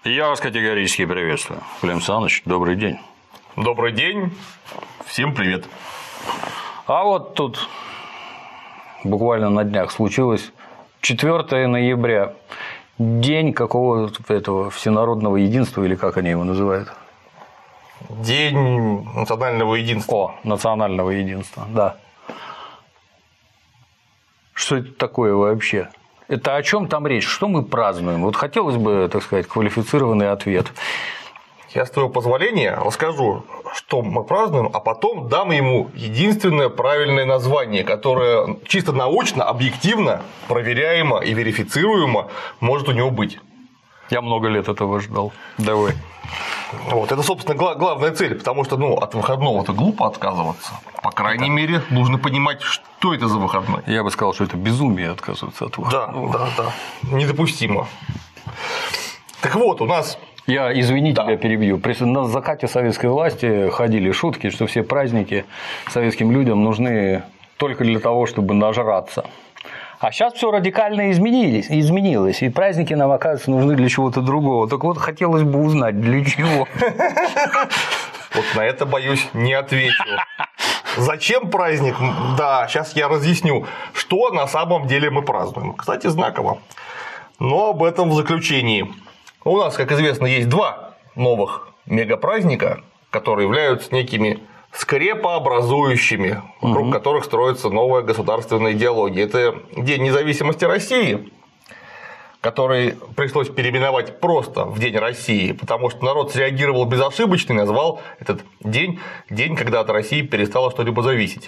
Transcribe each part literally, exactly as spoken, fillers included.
Я вас категорически приветствую. Клим Саныч, добрый день. Добрый день. Всем привет. А вот тут буквально на днях случилось четвёртого ноября. День какого-то этого всенародного единства, или как они его называют? День национального единства. О, национального единства, да. Что это такое вообще? Это о чем там речь? Что мы празднуем? Вот хотелось бы, так сказать, квалифицированный ответ. Я, с твоего позволения, расскажу, что мы празднуем, а потом дам ему единственное правильное название, которое чисто научно, объективно, проверяемо и верифицируемо может у него быть. Я много лет этого ждал. Давай. Вот, это, собственно, главная цель, потому что ну, от выходного-то глупо отказываться. По крайней да. мере, нужно понимать, что это за выходной. Я бы сказал, что это безумие отказываться от выходного. Да, да, да. Недопустимо. Так вот, у нас. Я, извини, да. тебя перебью. На закате советской власти ходили шутки, что все праздники советским людям нужны только для того, чтобы нажраться. А сейчас все радикально изменились, изменилось, и праздники нам, оказывается, нужны для чего-то другого. Так вот, хотелось бы узнать, для чего. Вот на это, боюсь, не отвечу. Зачем праздник? Да, сейчас я разъясню, что на самом деле мы празднуем. Кстати, знаково. Но об этом в заключении. У нас, как известно, есть два новых мегапраздника, которые являются некими скрепообразующими, вокруг угу. которых строится новая государственная идеология. Это День независимости России, который пришлось переименовать просто в День России, потому что народ среагировал безошибочно и назвал этот день день, когда от России перестало что-либо зависеть.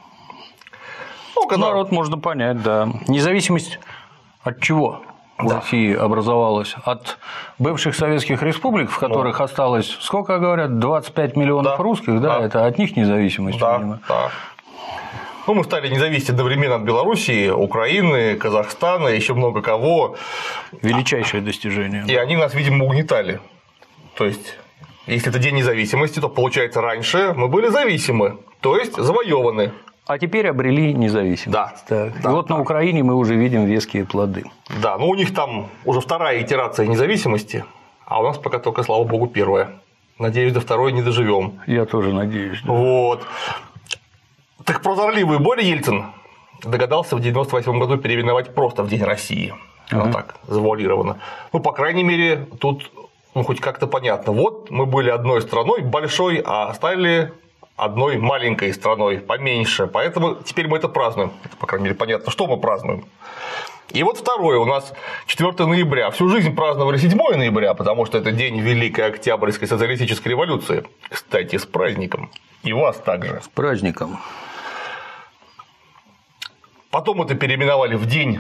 Ну, когда... Народ можно понять, да. Независимость от чего? В да. России образовалась от бывших советских республик, в которых ну. осталось, сколько говорят, двадцать пять миллионов да. русских, да? да, это от них независимость, да, видимо. Да. Ну, мы стали независеть одновременно от Белоруссии, Украины, Казахстана, еще много кого. Величайшее достижение. И они нас, видимо, угнетали. То есть, если это День независимости, то получается, раньше мы были зависимы, то есть завоеваны. А теперь обрели независимость. Да. Так. да и вот да. на Украине мы уже видим веские плоды. Да, но у них там уже вторая итерация независимости, а у нас пока только, слава богу, первая. Надеюсь, до второй не доживем. Я тоже надеюсь. Да. Вот. Так прозорливый Боря Ельцин догадался в девяносто восьмом году переименовать просто в День России. Uh-huh. Вот так, завуалированно. Ну, по крайней мере, тут ну, хоть как-то понятно. Вот мы были одной страной большой, а стали одной маленькой страной, поменьше. Поэтому теперь мы это празднуем. Это, по крайней мере, понятно, что мы празднуем. И вот второе у нас четвёртого ноября. Всю жизнь праздновали седьмого ноября, потому что это день Великой Октябрьской социалистической революции. Кстати, с праздником. И вас также. С праздником. Потом это переименовали в День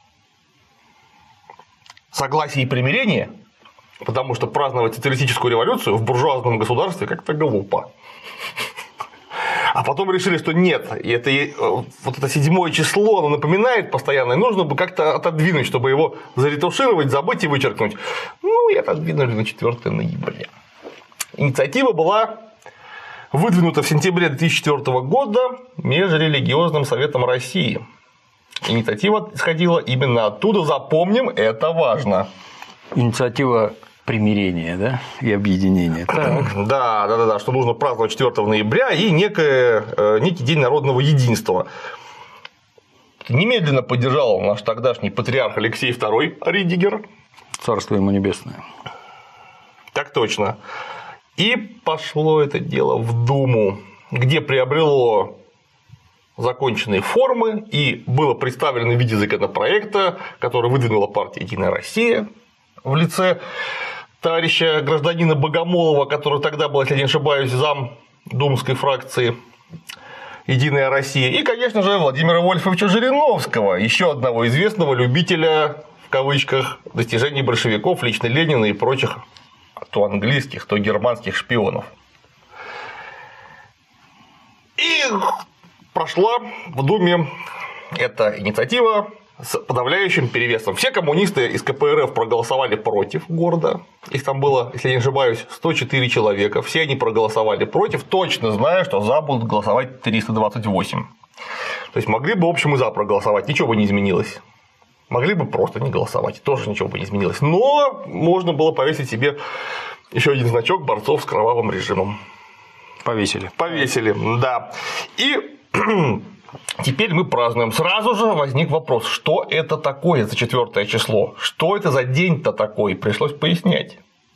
согласия и примирения, потому что праздновать социалистическую революцию в буржуазном государстве как-то глупо. А потом решили, что нет, и это, вот это седьмое число, оно напоминает постоянно, и нужно бы как-то отодвинуть, чтобы его заретушировать, забыть и вычеркнуть. Ну, и отодвинули на четвёртого ноября. Инициатива была выдвинута в сентябре две тысячи четвёртого года Межрелигиозным советом России. Инициатива исходила именно оттуда, запомним, это важно. Инициатива примирения, да, и объединения. Так. Да, да, да, да, что нужно праздновать четвёртого ноября и некое, некий день народного единства. Немедленно поддержал наш тогдашний патриарх Алексей второй Ридигер. Царство ему небесное. Так точно. И пошло это дело в Думу, где приобрело законченные формы и было представлено в виде законопроекта, который выдвинула партия «Единая Россия» в лице товарища гражданина Богомолова, который тогда был, если я не ошибаюсь, зам думской фракции «Единая Россия», и, конечно же, Владимира Вольфовича Жириновского, еще одного известного любителя, в кавычках, достижений большевиков, лично Ленина и прочих то английских, то германских шпионов. И прошла в Думе эта инициатива с подавляющим перевесом. Все коммунисты из ка пэ эр эф проголосовали против гордо. Их там было, если я не ошибаюсь, сто четыре человека. Все они проголосовали против, точно зная, что за будут голосовать триста двадцать восемь. То есть могли бы, в общем, и за проголосовать, ничего бы не изменилось. Могли бы просто не голосовать, тоже ничего бы не изменилось. Но можно было повесить себе еще один значок борцов с кровавым режимом. Повесили. Повесили, да. И теперь мы празднуем. Сразу же возник вопрос, что это такое за четвёртое число? Что это за день-то такой? Пришлось пояснять.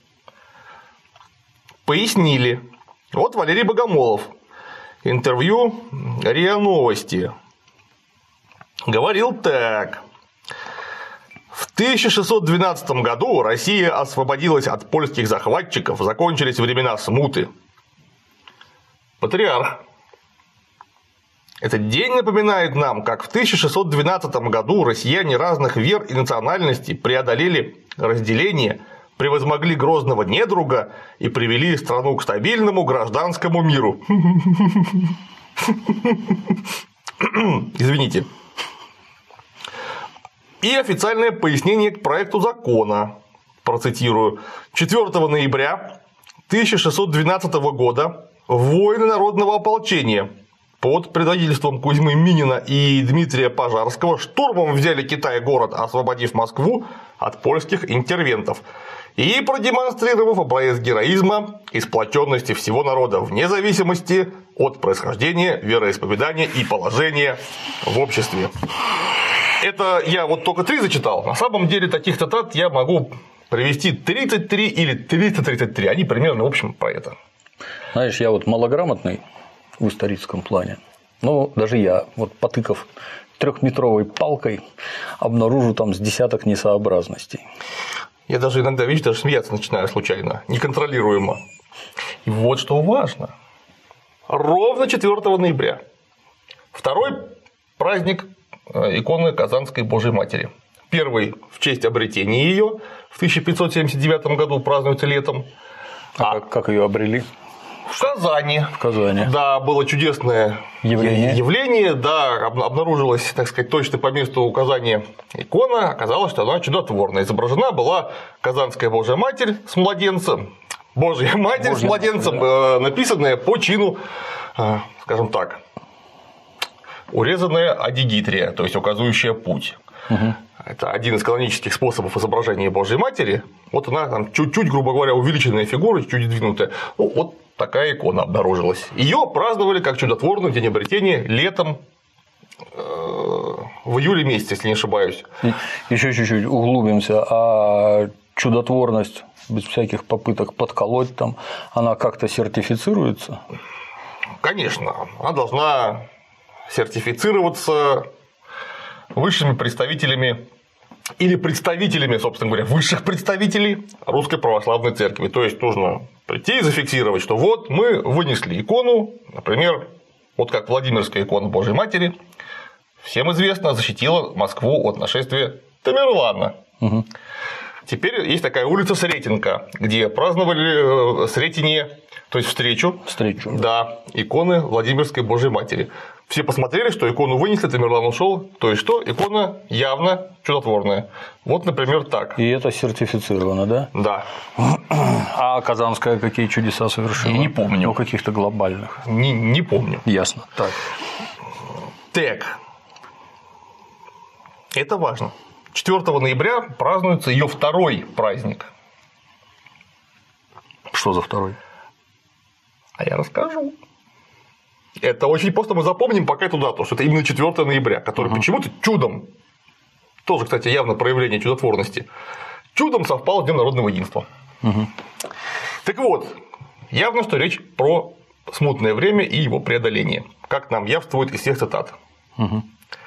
Пояснили. Вот Валерий Богомолов. Интервью РИА Новости. Говорил так. В тысяча шестьсот двенадцатом году Россия освободилась от польских захватчиков, закончились времена смуты. Патриарх. Этот день напоминает нам, как в тысяча шестьсот двенадцатом году россияне разных вер и национальностей преодолели разделение, превозмогли грозного недруга и привели страну к стабильному гражданскому миру. Извините. И официальное пояснение к проекту закона. Процитирую. четвёртого ноября тысяча шестьсот двенадцатого года воины народного ополчения под предводительством Кузьмы Минина и Дмитрия Пожарского штурмом взяли Китай-город, освободив Москву от польских интервентов и продемонстрировав образец героизма и сплоченности всего народа вне зависимости от происхождения, вероисповедания и положения в обществе. Это я вот только три зачитал. На самом деле таких цитат я могу привести тридцать три или триста тридцать три. Они примерно, в общем, про это. Знаешь, я вот малограмотный в историческом плане, но даже я, вот потыкав трехметровой палкой, обнаружу там с десяток несообразностей. Я даже иногда, видишь, даже смеяться начинаю случайно, неконтролируемо. И вот что важно. Ровно четвёртого ноября второй праздник иконы Казанской Божьей Матери. Первый в честь обретения ее в тысяча пятьсот семьдесят девятом году празднуется летом. А, а как, как ее обрели? В Казани. В Казани. Да, было чудесное явление. явление. Да, обнаружилась, так сказать, точно по месту указания икона. Оказалось, что она чудотворная. Изображена была Казанская Божья Матерь с младенцем. Божья Матерь Божья с младенцем, да. Написанная по чину, скажем так, урезанная адигитрия, то есть указывающая путь. Угу. Это один из канонических способов изображения Божьей Матери. Вот она там чуть-чуть, грубо говоря, увеличенная фигура, чуть двинутая. Ну, вот такая икона обнаружилась. Ее праздновали как чудотворную день обретения летом в июле месяце, если не ошибаюсь. Еще чуть-чуть углубимся. А чудотворность без всяких попыток подколоть там, она как-то сертифицируется? Конечно, она должна сертифицироваться высшими представителями или представителями, собственно говоря, высших представителей Русской Православной Церкви. То есть нужно прийти и зафиксировать, что вот мы вынесли икону, например, вот как Владимирская икона Божьей Матери, всем известно, защитила Москву от нашествия Тамерлана. Угу. Теперь есть такая улица Сретенка, где праздновали Сретение, то есть встречу, встречу. Да, иконы Владимирской Божьей Матери. Все посмотрели, что икону вынесли, Тамерлан ушел, то есть что? Икона явно чудотворная. Вот, например, так. И это сертифицировано, да? Да. А Казанская какие чудеса совершила? Я не помню. Ну, каких-то глобальных. Не, не помню. Ясно. Так. Так. Это важно. четвёртого ноября празднуется ее второй праздник. Что за второй? А я расскажу. Это очень просто мы запомним пока эту дату, что это именно четвёртого ноября, который uh-huh. почему-то чудом, тоже, кстати, явно проявление чудотворности, чудом совпал с Днем народного единства. Uh-huh. Так вот, явно, что речь про смутное время и его преодоление, как нам явствует из всех цитат. Uh-huh.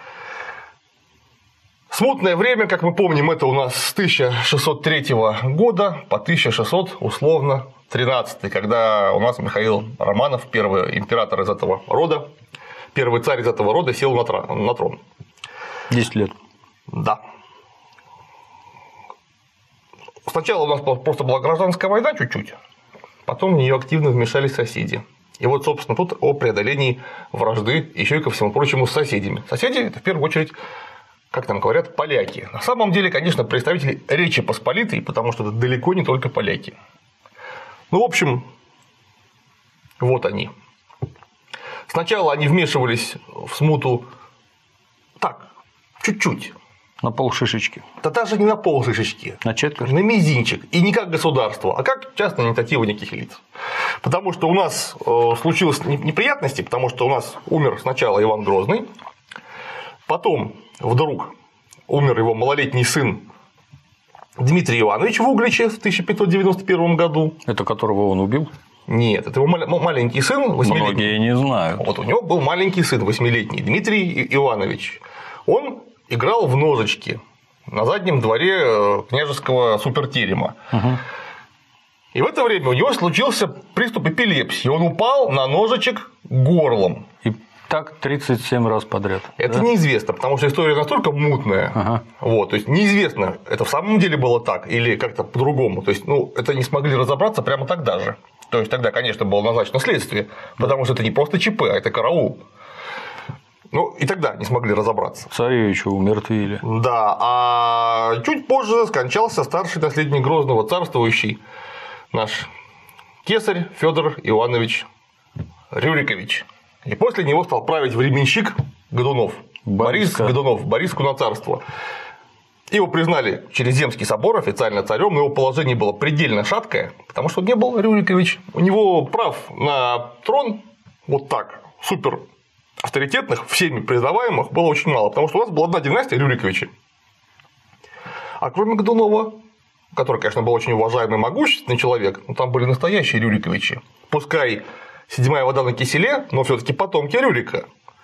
Смутное время, как мы помним, это у нас с тысяча шестьсот третьего года по тысяча шестьсот условно тринадцатый, когда у нас Михаил Романов, первый император из этого рода, первый царь из этого рода, сел на трон. десять лет. Да. Сначала у нас просто была гражданская война чуть-чуть, потом в нее активно вмешались соседи. И вот, собственно, тут о преодолении вражды еще и ко всему прочему с соседями. Соседи – это в первую очередь, как там говорят, поляки. На самом деле, конечно, представители Речи Посполитой, потому что это далеко не только поляки. Ну, в общем, вот они. Сначала они вмешивались в смуту так, чуть-чуть. На полшишечки. Да даже не на полшишечки. На четверть. На мизинчик. И не как государство, а как частная инициатива неких лиц. Потому что у нас э, случилось неприятности, потому что у нас умер сначала Иван Грозный, потом вдруг умер его малолетний сын Дмитрий Иванович в Угличе в тысяча пятьсот девяносто первом году. Это которого он убил? Нет, это его маленький сын, восьмилетний. Многие не знают. Вот у него был маленький сын, восьмилетний, Дмитрий Иванович. Он играл в ножички на заднем дворе княжеского супертерема. Угу. И в это время у него случился приступ эпилепсии. Он упал на ножичек горлом. И так тридцать семь раз подряд. Это да? неизвестно, потому что история настолько мутная. Ага. Вот, то есть неизвестно, это в самом деле было так или как-то по-другому. То есть, ну, это не смогли разобраться прямо тогда же. То есть тогда, конечно, было назначено следствие, потому что это не просто ЧП, а это караул. Ну, и тогда не смогли разобраться. Царевича умертвили. Да, а чуть позже скончался старший наследник Грозного, царствующий наш кесарь Федор Иванович Рюрикович. И после него стал править временщик Годунов. Борис Годунов, Бориску на царство. Его признали через Земский собор официально царем, но его положение было предельно шаткое, потому что он не был Рюрикович. У него прав на трон вот так, супер авторитетных, всеми признаваемых, было очень мало, потому что у нас была одна династия Рюриковичей. А кроме Годунова, который, конечно, был очень уважаемый и могущественный человек, но там были настоящие Рюриковичи. Пускай седьмая вода на киселе, но все-таки потомки Рюрика.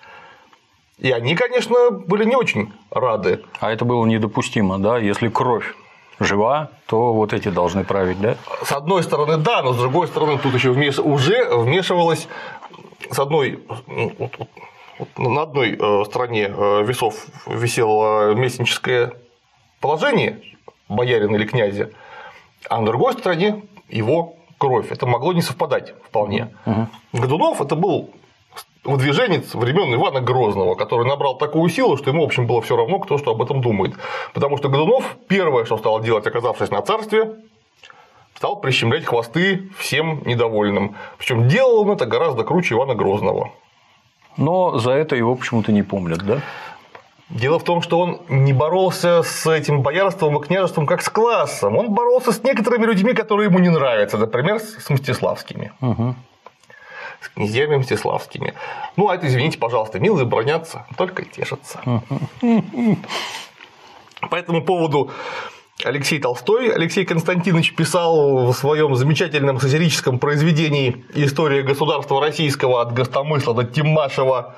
И они, конечно, были не очень рады. А это было недопустимо, да? Если кровь жива, то вот эти должны править, да? С одной стороны, да, но с другой стороны, тут еще вмеш... уже вмешивалось с одной, вот, вот, вот, на одной стороне весов висело местническое положение боярина или князя, а на другой стороне его кровь. Это могло не совпадать вполне. Угу. Годунов это был выдвиженец времен Ивана Грозного, который набрал такую силу, что ему, в общем, было все равно, кто что об этом думает. Потому что Годунов первое, что стал делать, оказавшись на царстве, стал прищемлять хвосты всем недовольным. Причем делал он это гораздо круче Ивана Грозного. Но за это его почему-то не помнят, да? Дело в том, что он не боролся с этим боярством и княжеством как с классом. Он боролся с некоторыми людьми, которые ему не нравятся. Например, с Мстиславскими. Угу. С князьями Мстиславскими. Ну, а это, извините, пожалуйста, милые бронятся, только и тешатся. Угу. По этому поводу Алексей Толстой, Алексей Константинович писал в своем замечательном сатирическом произведении «История государства российского от Гостомысла до Тимашева».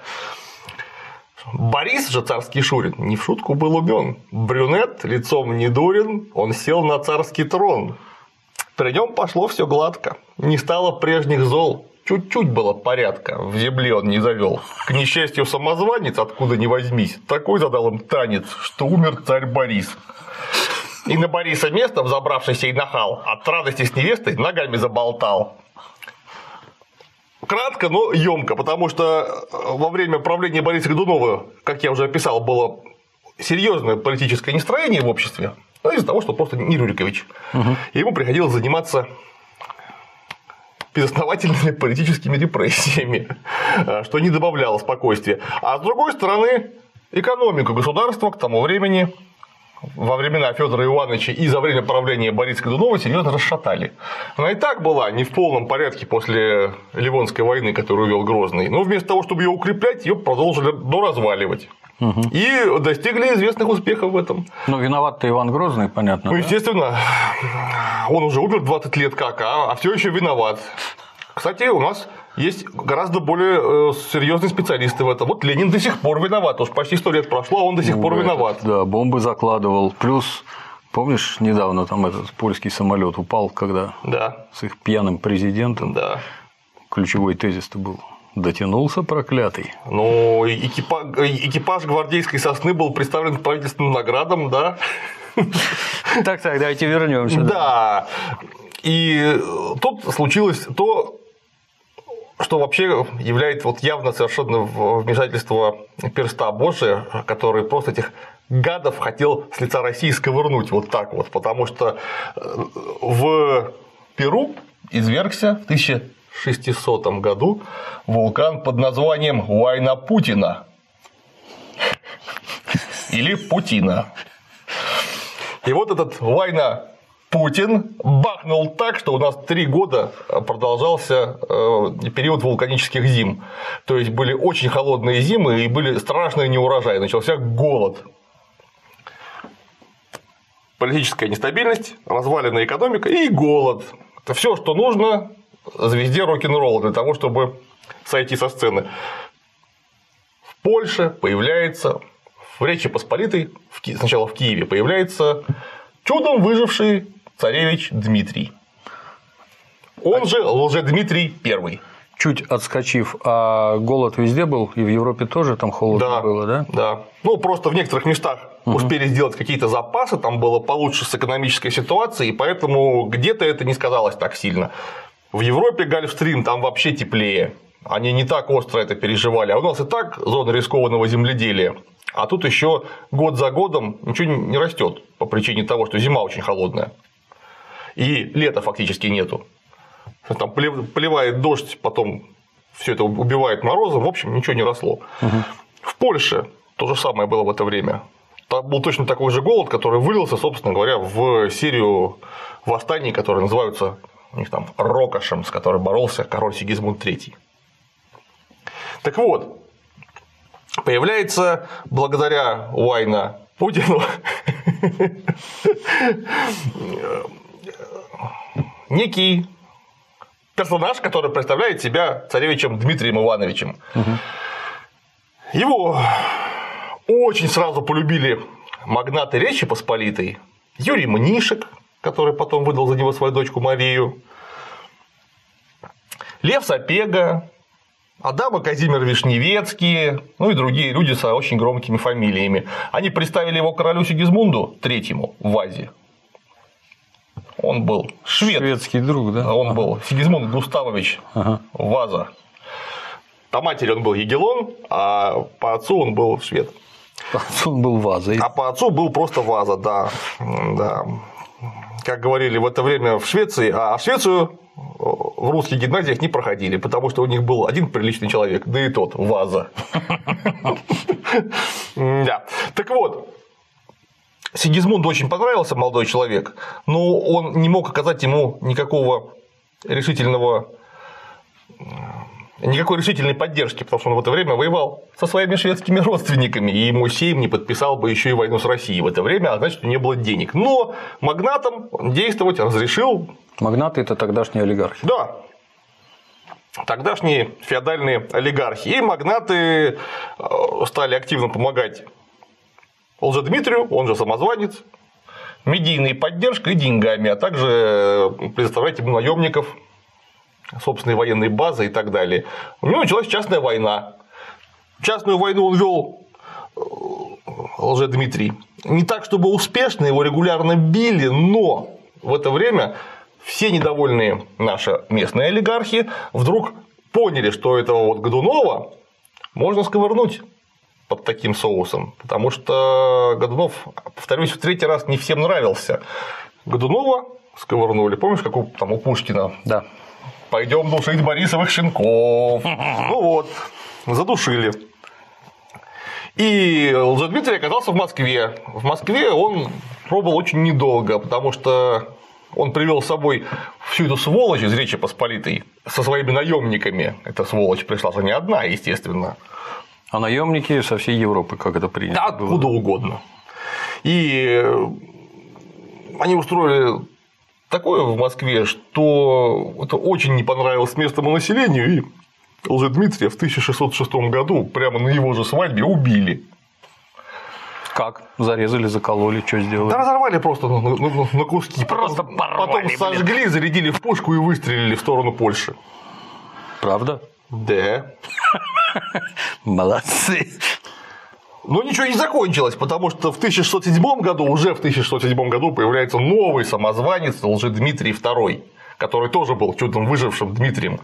Борис же, царский шурин, не в шутку был умен. Брюнет, лицом не дурен, он сел на царский трон. При нем пошло все гладко, не стало прежних зол. Чуть-чуть было порядка, в земле он не завел. К несчастью, самозванец, откуда ни возьмись, такой задал им танец, что умер царь Борис. И на Бориса место, взобравшийся и нахал, от радости с невестой ногами заболтал. Кратко, но емко, потому что во время правления Бориса Годунова, как я уже описал, было серьезное политическое нестроение в обществе, ну, из-за того, что просто не Рюрикович. Угу. И ему приходилось заниматься безосновательными политическими репрессиями, что не добавляло спокойствия. А с другой стороны, экономику государства к тому времени, во времена Федора Ивановича и за время правления Бориса Годунова серьезно расшатали. Она и так была не в полном порядке после Ливонской войны, которую вел Грозный, но вместо того, чтобы ее укреплять, ее продолжили доразваливать. Угу. И достигли известных успехов в этом. Ну, виноват-то Иван Грозный, понятно. Ну, да? естественно, он уже умер двадцать лет как, а, а все еще виноват. Кстати, у нас есть гораздо более серьезные специалисты в этом. Вот Ленин до сих пор виноват. Уж почти сто лет прошло, а он до сих ну, пор виноват. Этот, да, бомбы закладывал. Плюс, помнишь, недавно там этот польский самолет упал, когда да. с их пьяным президентом. Да. Ключевой тезис-то был. Дотянулся проклятый. Ну, экипаж, экипаж гвардейской сосны был представлен к правительственным наградам, да. Так, так, давайте вернемся. Да. И тут случилось то, что вообще является вот явно совершенно вмешательство перста Божия, который просто этих гадов хотел с лица России сковырнуть вот так вот, потому что в Перу извергся в тысяча шестисотом году вулкан под названием Уайна-Путина. И или Путина. И вот этот Вайна Путин бахнул так, что у нас три года продолжался период вулканических зим. То есть были очень холодные зимы и были страшные неурожаи. Начался голод. Политическая нестабильность, разваленная экономика и голод. Это все, что нужно звезде рок-н-ролла для того, чтобы сойти со сцены. В Польше появляется, в Речи Посполитой, сначала в Киеве, появляется чудом выживший царевич Дмитрий. Он же Лжедмитрий Первый. Чуть отскочив, а голод везде был, и в Европе тоже там холодно да, было, да? Да. Ну, просто в некоторых местах угу. успели сделать какие-то запасы, там было получше с экономической ситуацией, и поэтому где-то это не сказалось так сильно. В Европе Гольфстрим, там вообще теплее. Они не так остро это переживали. А у нас и так зона рискованного земледелия. А тут еще год за годом ничего не растет по причине того, что зима очень холодная. И лета фактически нету. Там поливает дождь, потом все это убивает морозом. В общем, ничего не росло. Угу. В Польше то же самое было в это время. Там был точно такой же голод, который вылился, собственно говоря, в серию восстаний, которые называются у них там Рокошем, с которым боролся король Сигизмунд Третий. Так вот, появляется благодаря Вайна Путину некий персонаж, который представляет себя царевичем Дмитрием Ивановичем. Угу. Его очень сразу полюбили магнаты Речи Посполитой. Юрий Мнишек, который потом выдал за него свою дочку Марию, Лев Сапега, Адам и Казимир Вишневецкие, ну и другие люди с очень громкими фамилиями. Они представили его королю Сигизмунду Третьему в вазе. Он был швед. Шведский друг, да? Он ага. был Сигизмунд Густавович ага. Ваза. По матери он был Егелон, а по отцу он был швед. По отцу он был Ваза. А по отцу был просто Ваза, да. да. Как говорили в это время в Швеции, а Швецию в русских гимназиях не проходили, потому что у них был один приличный человек, да и тот Ваза. Так вот, Сигизмунду очень понравился молодой человек, но он не мог оказать ему никакого решительного, никакой решительной поддержки, потому что он в это время воевал со своими шведскими родственниками, и ему Сейм не подписал бы еще и войну с Россией в это время, а значит, у него не было денег. Но магнатам действовать разрешил. Магнаты – это тогдашние олигархи. Да. Тогдашние феодальные олигархи. И магнаты стали активно помогать Лжедмитрию, он же самозванец, медийной поддержкой и деньгами, а также предоставлять ему наемников, собственные военные базы и так далее. У него началась частная война. Частную войну он вел Лжедмитрий. Не так, чтобы успешно, его регулярно били, но в это время все недовольные наши местные олигархи вдруг поняли, что этого вот Годунова можно сковырнуть под таким соусом, потому что Годунов, повторюсь, в третий раз не всем нравился. Годунова сковырнули, помнишь, как у, там, у Пушкина? Да. Пойдем душить Борисовых щенков. Ну вот, задушили. И Лжедмитрий оказался в Москве. В Москве он пробыл очень недолго, потому что он привел с собой всю эту сволочь из Речи Посполитой со своими наемниками. Эта сволочь пришла же не одна, естественно. А наемники со всей Европы, как это принято? Да, откуда было? Угодно. И они устроили такое в Москве, что это очень не понравилось местному населению, и Лжедмитрия в тысяча шестьсот шестом году прямо на его же свадьбе убили. Как? Зарезали, закололи, что сделали? Да разорвали просто на, на, на куски. Просто потом, порвали, потом сожгли, блин. Зарядили в пушку и выстрелили в сторону Польши. Правда? Да. Молодцы. Но ничего не закончилось, потому что в тысяча шестьсот седьмом году, уже в тысяча шестьсот седьмом году появляется новый самозванец Лжедмитрий Второй, который тоже был чудом выжившим Дмитрием.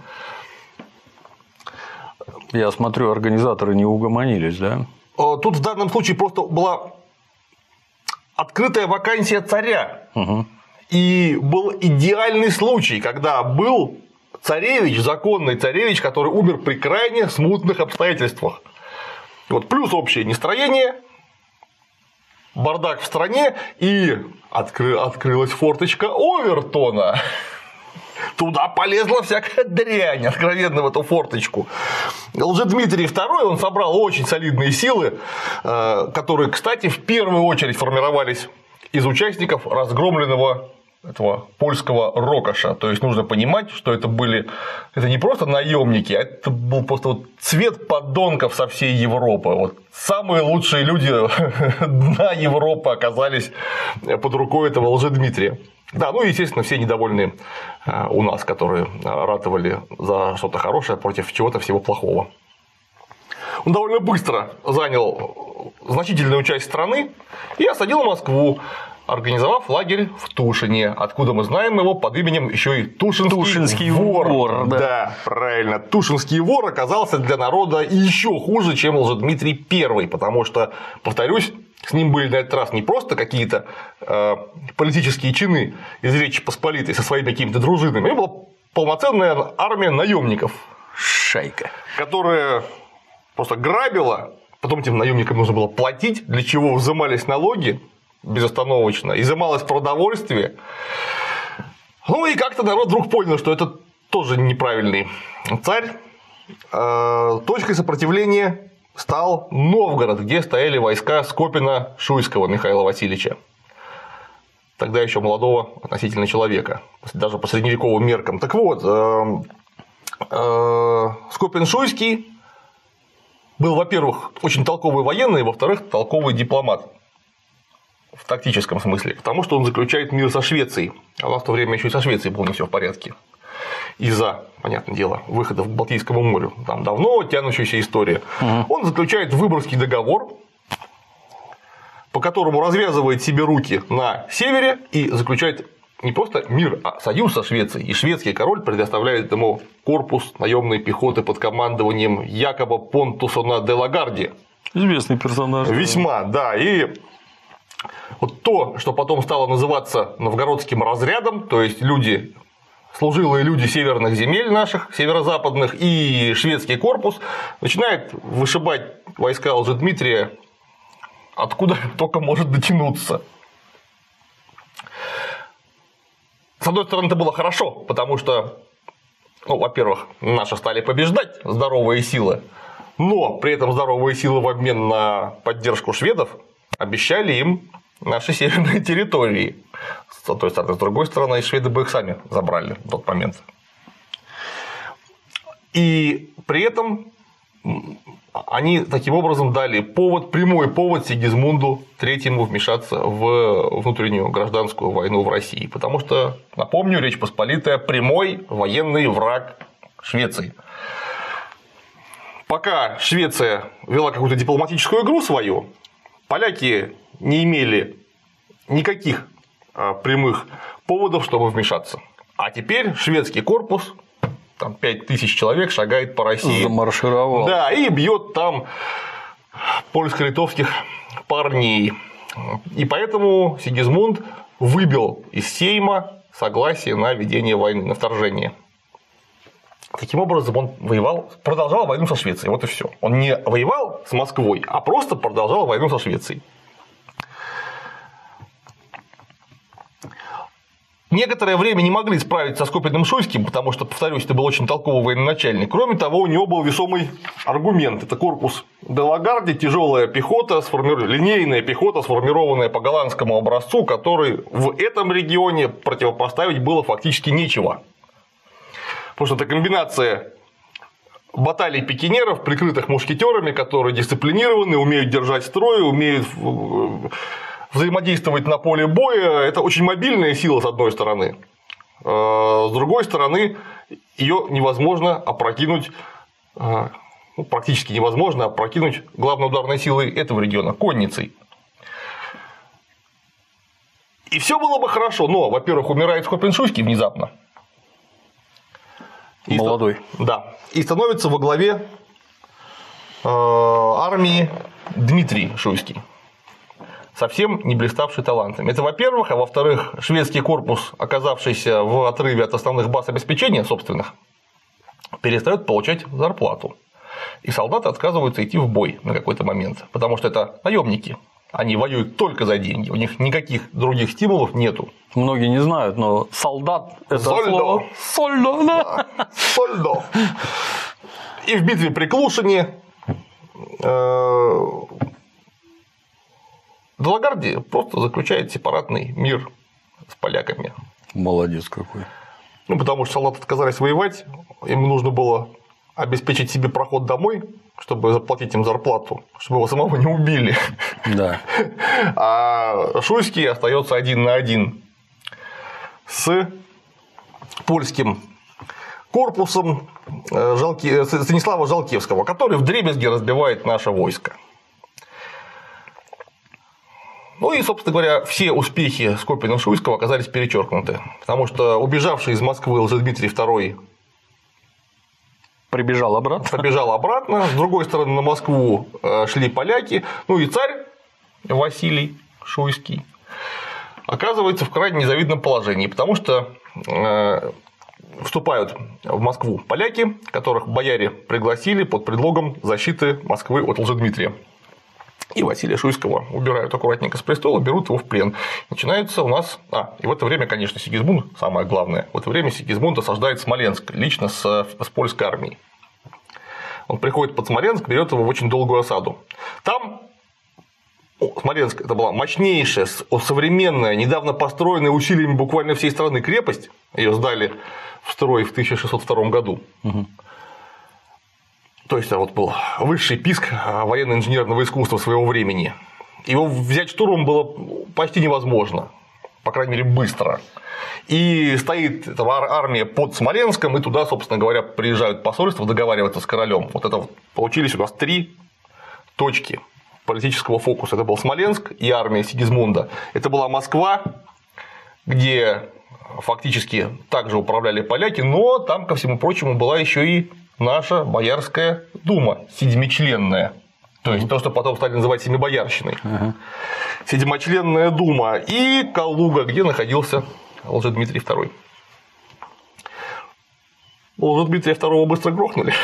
Я смотрю, организаторы не угомонились, да? Тут в данном случае просто была открытая вакансия царя. Угу. И был идеальный случай, когда был царевич, законный царевич, который умер при крайне смутных обстоятельствах. Вот, плюс общее нестроение, бардак в стране, и откры... открылась форточка Овертона. Туда полезла всякая дрянь, откровенно в эту форточку. Лжедмитрий второй, он собрал очень солидные силы, которые, кстати, в первую очередь формировались из участников разгромленного этого польского Рокоша. То есть нужно понимать, что это были это не просто наемники, а это был просто вот цвет подонков со всей Европы. Вот самые лучшие люди дна Европы оказались под рукой этого Лжедмитрия. Да, ну и, естественно, все недовольные у нас, которые ратовали за что-то хорошее против чего-то всего плохого. Он довольно быстро занял значительную часть страны и осадил Москву, организовав лагерь в Тушине, откуда мы знаем его под именем еще и Тушинский, Тушинский вор. вор да. да, правильно. Тушинский вор оказался для народа еще хуже, чем Лжедмитрий первый, потому что, повторюсь, с ним были на этот раз не просто какие-то э, политические чины из Речи Посполитой со своими какими-то дружинами, это была полноценная армия наемников. Шайка. Которая просто грабила, потом этим наемникам нужно было платить, для чего взимались налоги безостановочно, изымалось продовольствие. Ну и как-то народ вдруг понял, что это тоже неправильный царь. Э, точкой сопротивления стал Новгород, где стояли войска Скопина-Шуйского Михаила Васильевича, тогда еще молодого относительно человека, даже по средневековым меркам. Так вот, Скопин-Шуйский был, во-первых, очень толковый военный, во-вторых, толковый дипломат в тактическом смысле, потому что он заключает мир со Швецией, а у нас в то время еще и со Швецией было не все в порядке. Из-за, понятное дело, выхода к Балтийскому морю. Там давно тянущаяся история. Угу. Он заключает Выборгский договор, по которому развязывает себе руки на севере и заключает не просто мир, а союз со Швецией. И шведский король предоставляет ему корпус наемной пехоты под командованием Якоба Понтусона де Лагарди. Известный персонаж. Весьма, да. И вот то, что потом стало называться новгородским разрядом, то есть люди. Служилые люди северных земель наших, северо-западных, и шведский корпус начинает вышибать войска Лжедмитрия откуда только может дотянуться. С одной стороны, это было хорошо, потому что, ну, во-первых, наши стали побеждать, здоровые силы, но при этом здоровые силы в обмен на поддержку шведов обещали им наши северные территории. С одной стороны, с другой стороны, шведы бы их сами забрали в тот момент. И при этом они таким образом дали повод, прямой повод Сигизмунду третьему вмешаться в внутреннюю гражданскую войну в России. Потому что, напомню, Речь Посполитая – прямой военный враг Швеции. Пока Швеция вела какую-то дипломатическую игру свою, поляки не имели никаких прямых поводов, чтобы вмешаться. А теперь шведский корпус, там пять тысяч человек, шагает по России. Замаршировал. Да, и бьет там польско-литовских парней. И поэтому Сигизмунд выбил из Сейма согласие на ведение войны, на вторжение. Таким образом, он воевал, продолжал войну со Швецией. Вот и все. Он не воевал с Москвой, а просто продолжал войну со Швецией. Некоторое время не могли справиться со Скопиным-Шуйским, потому что, повторюсь, это был очень толковый военачальник. Кроме того, у него был весомый аргумент. Это корпус де Лагарди, тяжелая пехота, сформиров... линейная пехота, сформированная по голландскому образцу, который в этом регионе противопоставить было фактически нечего. Потому что это комбинация баталий пикинеров, прикрытых мушкетерами, которые дисциплинированы, умеют держать строй, умеют взаимодействовать на поле боя. Это очень мобильная сила, с одной стороны. С другой стороны, ее невозможно опрокинуть, ну, практически невозможно опрокинуть главной ударной силой этого региона – конницей. И все было бы хорошо, но, во-первых, умирает Скопин-Шуйский внезапно. И молодой. Ста... Да. И становится во главе э, армии Дмитрий Шуйский. Совсем не блиставший талантами. Это во-первых, а во-вторых, шведский корпус, оказавшийся в отрыве от основных баз обеспечения собственных, перестает получать зарплату. И солдаты отказываются идти в бой на какой-то момент, потому что это наемники. Они воюют только за деньги, у них никаких других стимулов нету. Многие не знают, но солдат – это Сольдо. слово «сольдо». Да? Да, сольдо. И в битве при Клушине Далагарди просто заключает сепаратный мир с поляками. Молодец какой. Ну, потому что солдаты отказались воевать, им нужно было обеспечить себе проход домой, чтобы заплатить им зарплату, чтобы его самого не убили. Да. А Шуйский остается один на один с польским корпусом Жалки... Станислава Жалкевского, который вдребезги разбивает наше войско. Ну и, собственно говоря, все успехи Скопина-Шуйского оказались перечеркнуты, потому что убежавший из Москвы Лжедмитрий второй прибежал обратно. Побежал обратно. С другой стороны, на Москву шли поляки. Ну и царь Василий Шуйский оказывается в крайне незавидном положении, потому что вступают в Москву поляки, которых бояре пригласили под предлогом защиты Москвы от Лжедмитрия. И Василия Шуйского убирают аккуратненько с престола, берут его в плен. Начинается у нас… А, и в это время, конечно, Сигизмунд, самое главное, в это время Сигизмунд осаждает Смоленск лично с, с польской армией. Он приходит под Смоленск, берет его в очень долгую осаду. Там Смоленск – это была мощнейшая, современная, недавно построенная усилиями буквально всей страны крепость. Ее сдали в строй в тысяча шестьсот втором году. Угу. То есть, вот был высший писк военно-инженерного искусства своего времени. Его взять штурмом было почти невозможно, по крайней мере, быстро. И стоит эта армия под Смоленском, и туда, собственно говоря, приезжают посольства договариваться с королем. Вот это вот получились у нас три точки политического фокуса. Это был Смоленск и армия Сигизмунда. Это была Москва, где фактически также управляли поляки, но там, ко всему прочему, была еще и наша Боярская дума, седьмичленная. То есть то, что потом стали называть семибоярщиной. Uh-huh. Седьмичленная дума и Калуга, где находился Лжедмитрий второй. Лжедмитрия второго быстро грохнули.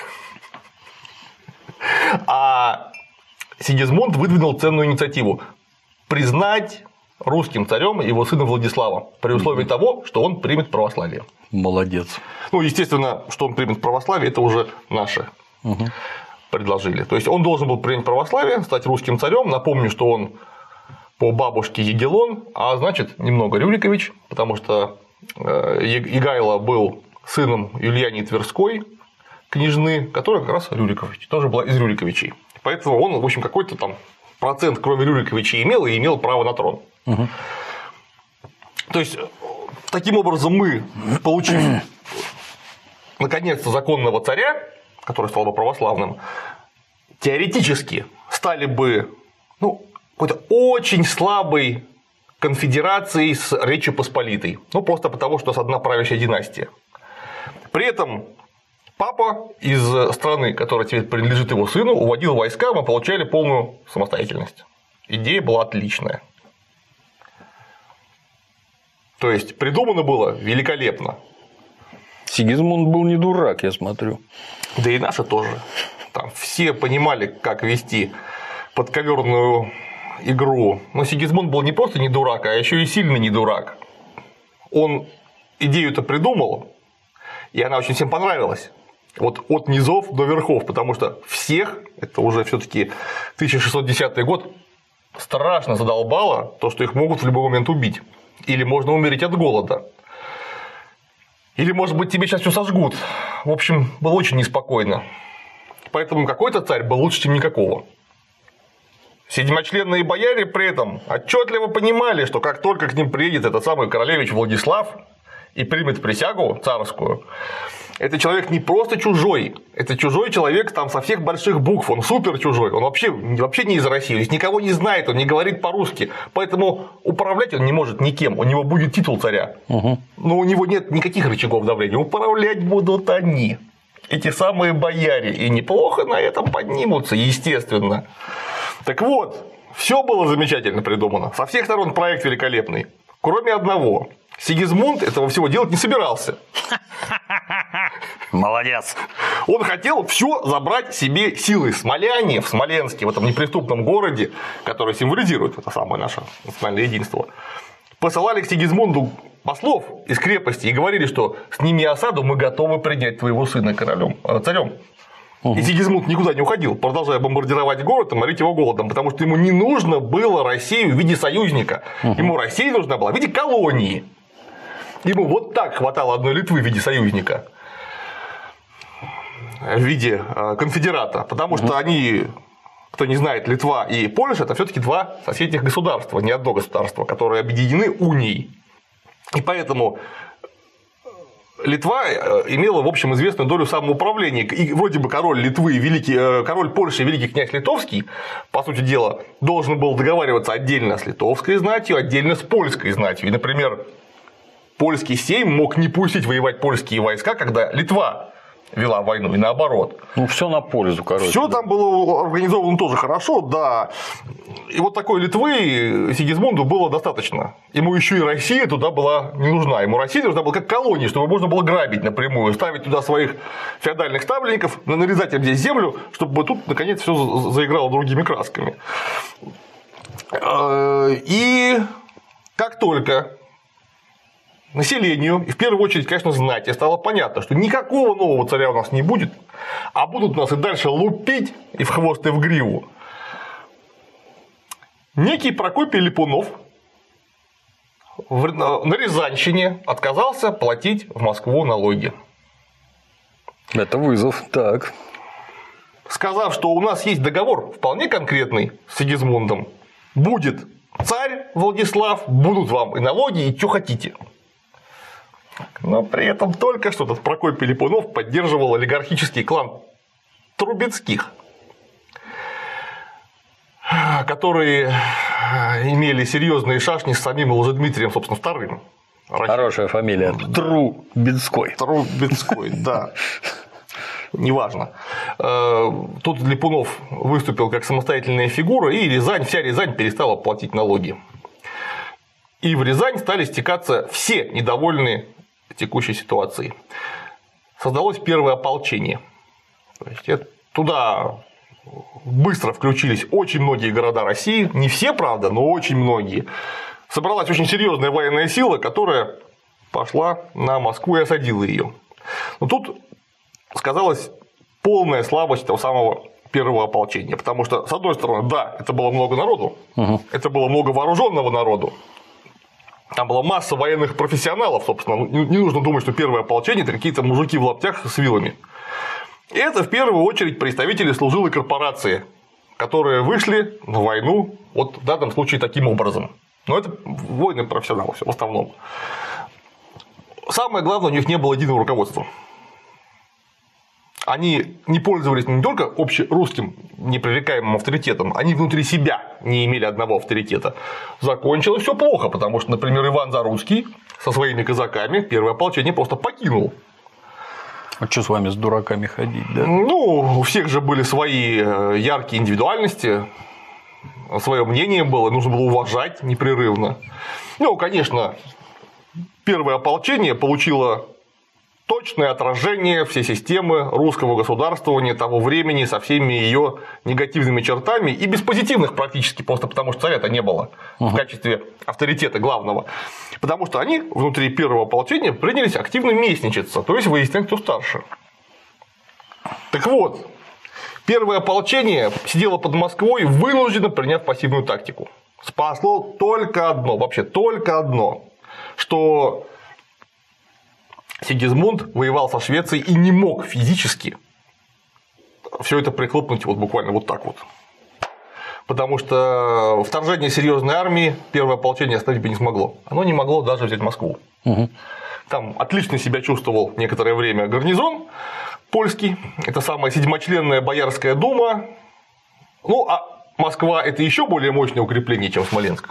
А Сигизмунд выдвинул ценную инициативу – признать русским царем его сына Владислава, при условии uh-huh. того, что он примет православие. Молодец. Ну, естественно, что он примет православие, это уже наши угу. предложили. То есть он должен был принять православие, стать русским царем. Напомню, что он по бабушке Егелон, а значит, немного Рюрикович, потому что Егайло был сыном Юлиании Тверской, княжны, которая как раз Рюрикович, тоже была из Рюриковичей. Поэтому он, в общем, какой-то там процент крови Рюриковичей имел и имел право на трон. Угу. То есть, таким образом, мы, получив наконец-то законного царя, который стал бы православным, теоретически стали бы ну, какой-то очень слабой конфедерацией с Речью Посполитой. Ну, просто потому, что у нас одна правящая династия. При этом папа из страны, которая теперь принадлежит его сыну, уводил войска, мы получали полную самостоятельность. Идея была отличная. То есть придумано было великолепно. Сигизмунд был не дурак, я смотрю. Да и наши тоже. Там все понимали, как вести подковерную игру. Но Сигизмунд был не просто не дурак, а еще и сильно не дурак. Он идею-то придумал, и она очень всем понравилась. Вот от низов до верхов, потому что всех, это уже все-таки тысяча шестьсот десятый год, страшно задолбало то, что их могут в любой момент убить. Или можно умереть от голода. Или, может быть, тебе сейчас все сожгут. В общем, было очень неспокойно. Поэтому какой-то царь был лучше, чем никакого. Седьмичленные бояре при этом отчетливо понимали, что как только к ним приедет этот самый королевич Владислав и примет присягу царскую, это человек не просто чужой, это чужой человек там со всех больших букв, он супер чужой, он вообще, вообще не из России, то есть никого не знает, он не говорит по-русски, поэтому управлять он не может никем, у него будет титул царя, угу. но у него нет никаких рычагов давления, управлять будут они, эти самые бояре, и неплохо на этом поднимутся, естественно. Так вот, все было замечательно придумано, со всех сторон проект великолепный, кроме одного. Сигизмунд этого всего делать не собирался. Молодец. Он хотел все забрать себе силой. Смоляне в Смоленске, в этом неприступном городе, который символизирует это самое наше национальное единство, посылали к Сигизмунду послов из крепости и говорили, что сними осаду, мы готовы принять твоего сына королем, царем. И Сигизмунд никуда не уходил, продолжая бомбардировать город и морить его голодом, потому что ему не нужно было Россию в виде союзника, ему Россия нужна была в виде колонии. Ему вот так хватало одной Литвы в виде союзника, в виде конфедерата, потому что они, кто не знает, Литва и Польша – это все-таки два соседних государства, не одно государство, которые объединены унией. И поэтому Литва имела, в общем, известную долю самоуправления, и вроде бы король Литвы, великий, король Польши и великий князь Литовский, по сути дела, должен был договариваться отдельно с литовской знатью, отдельно с польской знатью. И, например, польский сейм мог не пустить воевать польские войска, когда Литва вела войну, и наоборот. Ну, все на пользу, короче. Все там было организовано тоже хорошо, да. И вот такой Литвы Сигизмунду было достаточно. Ему еще и Россия туда была не нужна. Ему Россия нужна была как колония, чтобы можно было грабить напрямую, ставить туда своих феодальных ставленников, нарезать им здесь землю, чтобы тут наконец все заиграло другими красками. И как только населению, и в первую очередь, конечно, знати, стало понятно, что никакого нового царя у нас не будет, а будут нас и дальше лупить и в хвост, и в гриву. Некий Прокопий Липунов на Рязанщине отказался платить в Москву налоги. Это вызов, так. Сказав, что у нас есть договор вполне конкретный с Сигизмундом, будет царь Владислав, будут вам и налоги, и что хотите. Но при этом только что этот Прокопий Липунов поддерживал олигархический клан Трубецких, которые имели серьезные шашни с самим Лжедмитрием, собственно, вторым. Хорошая фамилия. Трубецкой. Трубецкой, да. Неважно. Тут Липунов выступил как самостоятельная фигура, и Рязань, вся Рязань перестала платить налоги. И в Рязань стали стекаться все недовольные текущей ситуацией. Создалось первое ополчение. То есть туда быстро включились очень многие города России, не все, правда, но очень многие. Собралась очень серьезная военная сила, которая пошла на Москву и осадила ее. Но тут сказалась полная слабость этого самого первого ополчения, потому что, с одной стороны, да, это было много народу, угу. это было много вооруженного народу. Там была масса военных профессионалов, собственно. Не нужно думать, что первое ополчение – это какие-то мужики в лаптях с вилами. И это в первую очередь представители служилой корпорации, которые вышли на войну вот в данном случае таким образом. Но это воины профессионалов в основном. Самое главное, у них не было единого руководства. Они не пользовались не только общерусским непререкаемым авторитетом, они внутри себя не имели одного авторитета. Закончилось все плохо, потому что, например, Иван Заруцкий со своими казаками первое ополчение просто покинул. А что с вами с дураками ходить, да? Ну, у всех же были свои яркие индивидуальности, свое мнение было, нужно было уважать непрерывно. Ну, конечно, первое ополчение получило точное отражение всей системы русского государствования того времени со всеми ее негативными чертами и без позитивных практически, просто потому что царя-то не было uh-huh. в качестве авторитета главного. Потому что они внутри первого ополчения принялись активно местничаться, то есть выяснять, кто старше. Так вот, первое ополчение сидело под Москвой, вынужденно приняв пассивную тактику. Спасло только одно, вообще только одно, что Сигизмунд воевал со Швецией и не мог физически все это прихлопнуть вот буквально вот так вот. Потому что вторжение серьезной армии первое ополчение остановить бы не смогло. Оно не могло даже взять Москву. Угу. Там отлично себя чувствовал некоторое время гарнизон польский. Это самая седьмочленная Боярская дума. Ну, а Москва – это еще более мощное укрепление, чем Смоленск.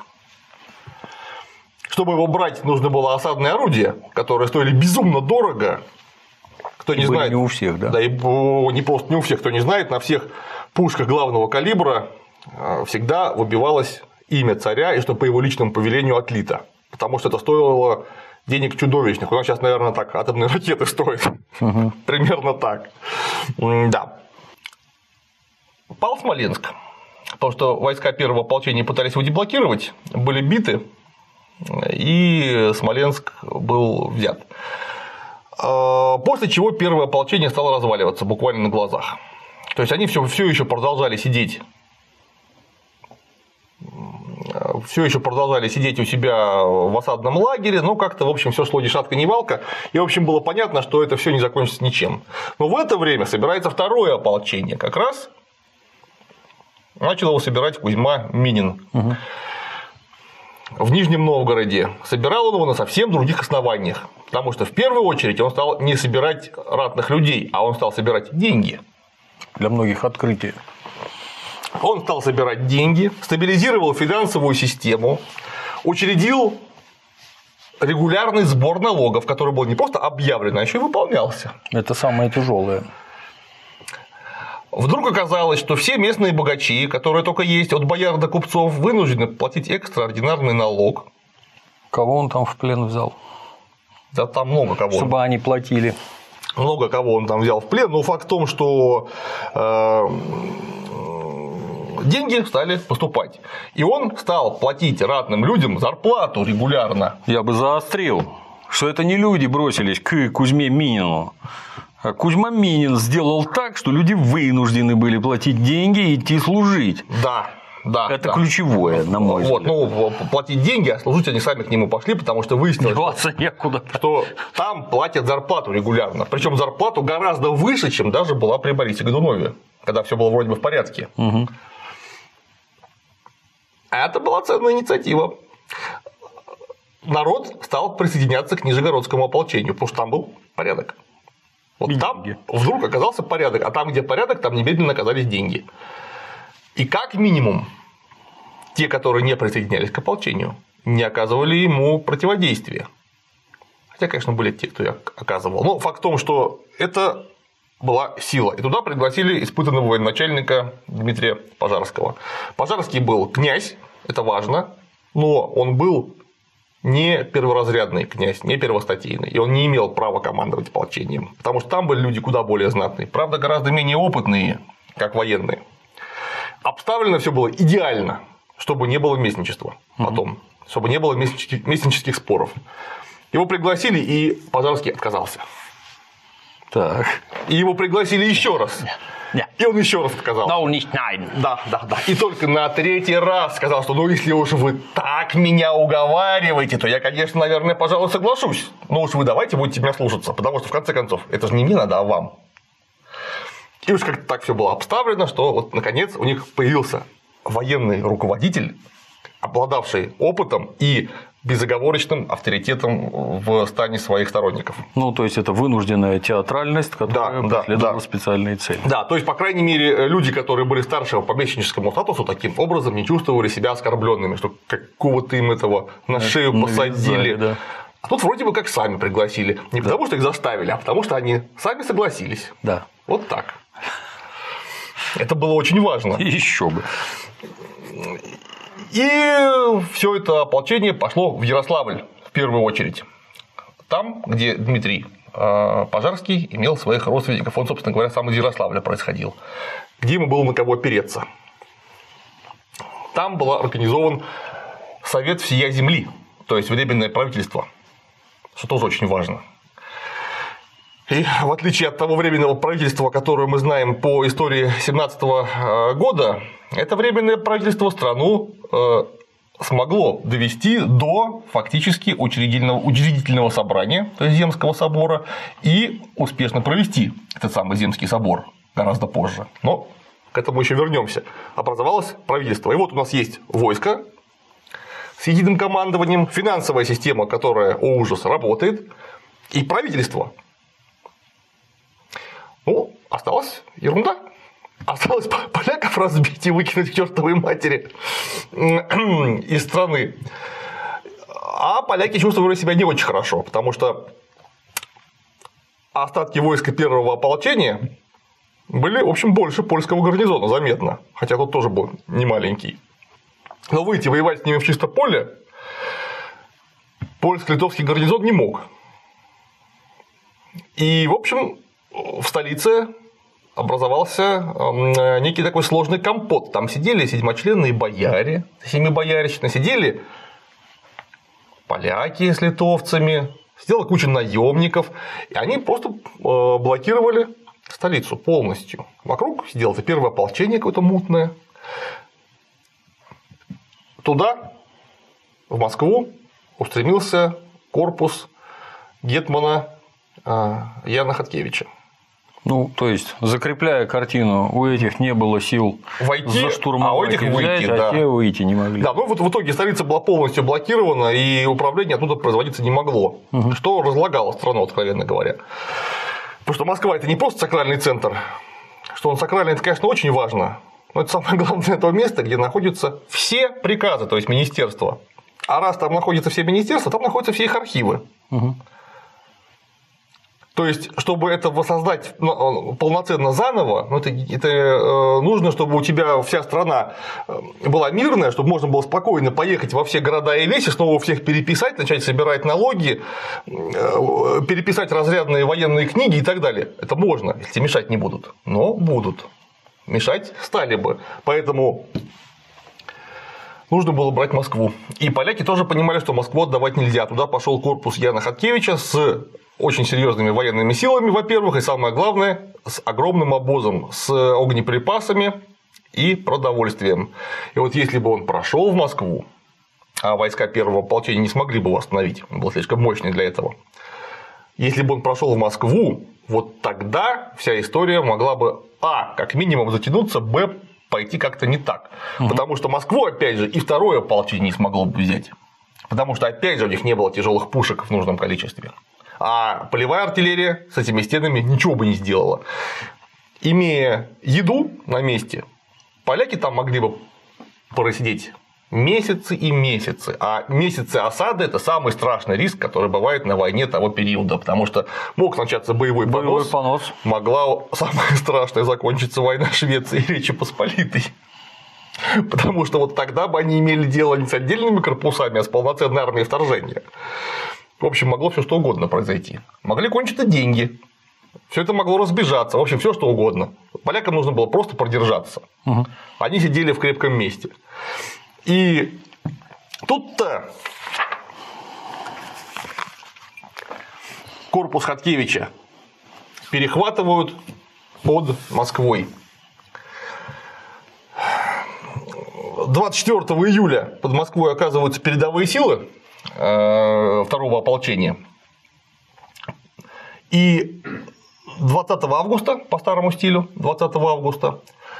Чтобы его брать, нужно было осадное орудие, которые стоили безумно дорого. Кто не знает, не у всех, да? Да, и не просто не у всех, кто не знает, на всех пушках главного калибра всегда выбивалось имя царя, и что по его личному повелению отлито. Потому что это стоило денег чудовищных. У нас сейчас, наверное, так атомные ракеты стоят. Угу. Примерно так. Да. Пал Смоленск. Потому что войска первого ополчения пытались его деблокировать, были биты, и Смоленск был взят. После чего первое ополчение стало разваливаться буквально на глазах. То есть они все, все еще продолжали сидеть. Все еще продолжали сидеть у себя в осадном лагере, но как-то, в общем, все шло ни шатка, ни валка, и, в общем, было понятно, что это все не закончится ничем. Но в это время собирается второе ополчение, как раз начал его собирать Кузьма Минин. Угу. В Нижнем Новгороде. Собирал он его на совсем других основаниях, потому что в первую очередь он стал не собирать ратных людей, а он стал собирать деньги. Для многих открытий. Он стал собирать деньги, стабилизировал финансовую систему, учредил регулярный сбор налогов, который был не просто объявлен, а еще и выполнялся. Это самое тяжелое. Вдруг оказалось, что все местные богачи, которые только есть, от бояр до купцов, вынуждены платить экстраординарный налог. Кого он там в плен взял? Да там много кого. Чтобы они платили. Много кого он там взял в плен, но факт в том, что э, деньги стали поступать. И он стал платить ратным людям зарплату регулярно. Я бы заострил, что это не люди бросились к Кузьме Минину. А Кузьма Минин сделал так, что люди вынуждены были платить деньги и идти служить. Да. Да, это да. ключевое, на мой вот, взгляд. Ну, платить деньги, а служить они сами к нему пошли, потому что выяснилось, некуда. что там платят зарплату регулярно. Причем зарплату гораздо выше, чем даже была при Борисе Годунове, когда все было вроде бы в порядке. Угу. Это была ценная инициатива. Народ стал присоединяться к Нижегородскому ополчению, потому что там был порядок. Вот деньги. Там вдруг оказался порядок, а там, где порядок, там немедленно оказались деньги. И как минимум те, которые не присоединялись к ополчению, не оказывали ему противодействия. Хотя, конечно, были те, кто оказывал. Но факт в том, что это была сила. И туда пригласили испытанного военачальника Дмитрия Пожарского. Пожарский был князь, это важно, но он был не перворазрядный князь, не первостатейный, и он не имел права командовать ополчением, потому что там были люди куда более знатные, правда, гораздо менее опытные, как военные. Обставлено все было идеально, чтобы не было местничества потом, угу. чтобы не было местнических, местнических споров. Его пригласили, и Пожарский отказался. Так. И его пригласили еще раз. Yeah. И он еще раз отказался. No, nicht nein. Да, да, да. И только на третий раз сказал, что ну если уж вы так меня уговариваете, то я, конечно, наверное, пожалуй, соглашусь. Но уж вы давайте будете меня слушаться, потому что в конце концов это же не мне надо, а вам. И уж как-то так все было обставлено, что вот наконец у них появился военный руководитель, обладавший опытом и безоговорочным авторитетом в стане своих сторонников. Ну, то есть это вынужденная театральность, которая да, преследовала да, специальные цели. Да, то есть, по крайней мере, люди, которые были старшего по помещическому статусу, таким образом не чувствовали себя оскорбленными, что какого-то им этого на шею навязали, посадили. Да. А тут вроде бы как сами пригласили. Не да. потому, что их заставили, а потому, что они сами согласились. Да. Вот так. Это было очень важно. Еще бы. И все это ополчение пошло в Ярославль в первую очередь. Там, где Дмитрий Пожарский имел своих родственников, он, собственно говоря, сам из Ярославля происходил, где ему было на кого опереться. Там был организован Совет всея земли, то есть временное правительство, что тоже очень важно. И в отличие от того временного правительства, которое мы знаем по истории семнадцатого года, это временное правительство страну смогло довести до фактически учредительного, учредительного собрания, то есть Земского собора, и успешно провести этот самый Земский собор гораздо позже. Но к этому еще вернемся. Образовалось правительство. И вот у нас есть войско с единым командованием, финансовая система, которая, о ужас, работает, и правительство. Ну, осталась ерунда. Осталось поляков разбить и выкинуть к чертовой матери из страны. А поляки чувствовали себя не очень хорошо, потому что остатки войска первого ополчения были, в общем, больше польского гарнизона, заметно. Хотя тот тоже был не маленький. Но выйти воевать с ними в чисто поле польско-литовский гарнизон не мог. И, в общем, в столице образовался некий такой сложный компот. Там сидели седьмочленные бояре, семибоярщина, сидели поляки с литовцами, сидела куча наемников, и они просто блокировали столицу полностью. Вокруг сидело это первое ополчение какое-то мутное. Туда, в Москву, устремился корпус гетмана Яна Хаткевича. Ну, то есть, закрепляя картину, у этих не было сил войти, заштурмовать, а у этих выйти, взять, да. а те выйти не могли. Да, ну вот в итоге столица была полностью блокирована, и управление оттуда производиться не могло, угу. Что разлагало страну, откровенно говоря. Потому что Москва – это не просто сакральный центр. Что он сакральный, это, конечно, очень важно, но это самое главное то место, где находятся все приказы, то есть министерства. А раз там находятся все министерства, там находятся все их архивы. Угу. То есть, чтобы это воссоздать полноценно заново, это, это нужно, чтобы у тебя вся страна была мирная, чтобы можно было спокойно поехать во все города и веси, снова всех переписать, начать собирать налоги, переписать разрядные военные книги и так далее. Это можно, если мешать не будут. Но будут. Мешать стали бы. Поэтому нужно было брать Москву. И поляки тоже понимали, что Москву отдавать нельзя. Туда пошел корпус Яна Хаткевича с очень серьезными военными силами, во-первых, и самое главное, с огромным обозом, с огнеприпасами и продовольствием. И вот если бы он прошел в Москву, а войска первого ополчения не смогли бы его остановить, он был слишком мощный для этого. Если бы он прошел в Москву, вот тогда вся история могла бы, а, как минимум затянуться, б, пойти как-то не так. Угу. Потому что Москву, опять же, и второе ополчение не смогло бы взять. Потому что, опять же, у них не было тяжелых пушек в нужном количестве. А полевая артиллерия с этими стенами ничего бы не сделала. Имея еду на месте, поляки там могли бы просидеть месяцы и месяцы. А месяцы осады – это самый страшный риск, который бывает на войне того периода. Потому что мог начаться боевой, боевой понос, понос, могла самая страшная закончиться война Швеции и Речи Посполитой. Потому что вот тогда бы они имели дело не с отдельными корпусами, а с полноценной армией вторжения. В общем, могло все что угодно произойти. Могли кончиться деньги. Все это могло разбежаться. В общем, все что угодно. Полякам нужно было просто продержаться. Угу. Они сидели в крепком месте. И тут-то корпус Хаткевича перехватывают под Москвой. двадцать четвёртого июля под Москвой оказываются передовые силы второго ополчения. И двадцатого августа, по старому стилю, двадцатого августа,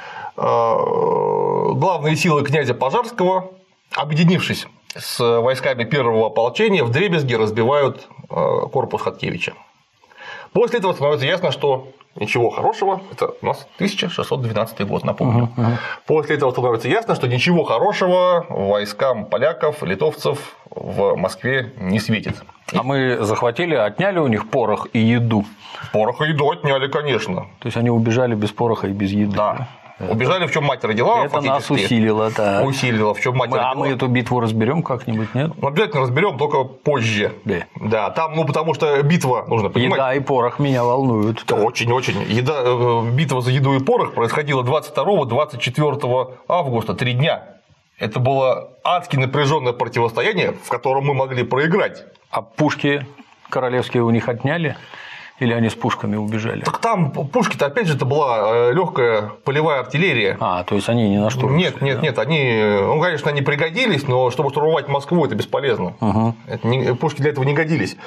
главные силы князя Пожарского, объединившись с войсками первого ополчения, вдребезги разбивают корпус Хаткевича. После этого становится ясно, что ничего хорошего, это у нас тысяча шестьсот двенадцатый год, напомню. Uh-huh, uh-huh. После этого становится ясно, что ничего хорошего войскам поляков, литовцев в Москве не светит. А мы захватили, отняли у них порох и еду. Порох и еду отняли, конечно. То есть они убежали без пороха и без еды. Да. Это... Убежали, в чем мать родила. Это нас усилило, да. Усилило, в чем мать мы, родила. А мы эту битву разберем как-нибудь, нет? Ну, обязательно разберем, только позже. Да. Да, там, ну, потому что битва, нужно понимать. Еда и порох меня волнуют. Очень-очень. Еда, битва за еду и порох происходила двадцать второго — двадцать четвёртого августа, три дня. Это было адски напряженное противостояние, в котором мы могли проиграть. А пушки королевские у них отняли? Или они с пушками убежали? Так там пушки-то, опять же, это была легкая полевая артиллерия. А, то есть они не на штурм? Нет, нет, да? нет, они, ну, конечно, они пригодились, но чтобы штурмовать Москву, это бесполезно. Угу. Это не, пушки для этого не годились.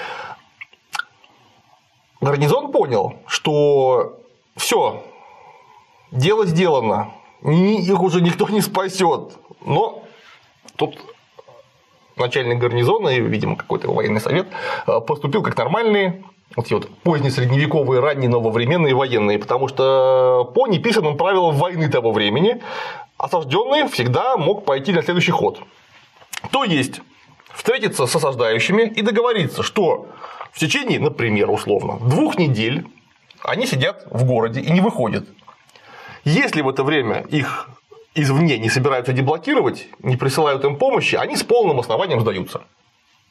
Гарнизон понял, что все, дело сделано, их уже никто не спасет. Но тут начальник гарнизона и, видимо, какой-то военный совет поступил как нормальные. Вот эти вот позднесредневековые, ранние нововременные военные, потому что по неписанным правилам войны того времени осажденный всегда мог пойти на следующий ход. То есть встретиться с осаждающими и договориться, что в течение, например, условно, двух недель они сидят в городе и не выходят. Если в это время их извне не собираются деблокировать, не присылают им помощи, они с полным основанием сдаются.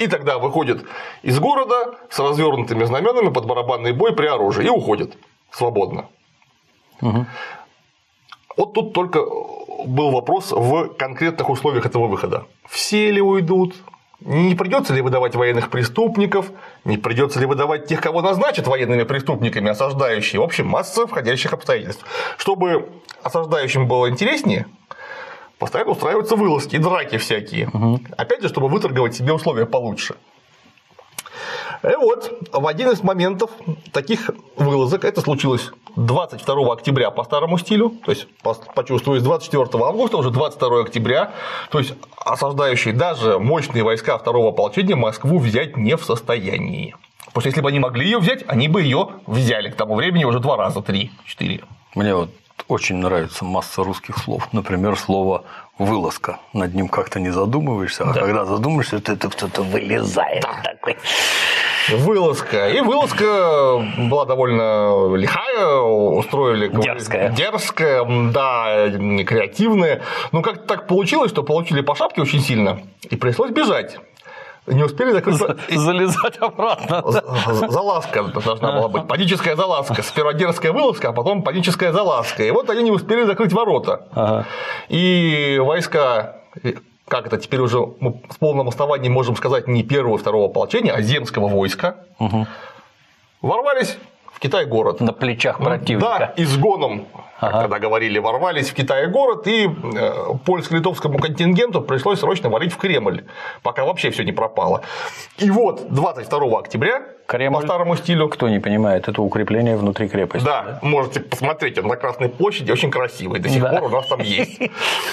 И тогда выходит из города с развернутыми знаменами под барабанный бой при оружии и уходит свободно. Угу. Вот тут только был вопрос в конкретных условиях этого выхода. Все ли уйдут? Не придется ли выдавать военных преступников? Не придется ли выдавать тех, кого назначат военными преступниками, осаждающие? В общем, масса входящих обстоятельств. Чтобы осаждающим было интереснее, постоянно устраиваются вылазки, драки всякие. Угу. Опять же, чтобы выторговать себе условия получше. И вот в один из моментов таких вылазок, это случилось двадцать второго октября по старому стилю, то есть почувствовалось двадцать четвёртого августа, уже двадцать второго октября, то есть осаждающие даже мощные войска второго ополчения Москву взять не в состоянии. Потому что если бы они могли ее взять, они бы ее взяли к тому времени уже два раза, три, четыре. Мне вот очень нравится масса русских слов. Например, слово «вылазка». Над ним как-то не задумываешься, а да. когда задумаешься, то это кто-то вылезает да. такой. Вылазка. И вылазка была довольно лихая, устроили... Дерзкая. Дерзкая, да, креативная. Но как-то так получилось, что получили по шапке очень сильно, и пришлось бежать. Не успели закрыть... Залезать обратно. Залазка должна была быть. Паническая залазка. Сперва дерзкая вылазка, а потом паническая залазка. И вот они не успели закрыть ворота. Ага. И войска... Как это теперь уже мы с полным основанием можем сказать, не первого, второго ополчения, а земского войска, угу. ворвались в Китай-город. На плечах противника. Да, изгоном, как ага. тогда говорили, ворвались в Китай-город, и польско-литовскому контингенту пришлось срочно валить в Кремль, пока вообще все не пропало. И вот двадцать второго октября Кремль, по старому стилю. Кто не понимает, это укрепление внутри крепости. Да, да? можете посмотреть, он на Красной площади очень красивый, до сих да. пор у нас там есть.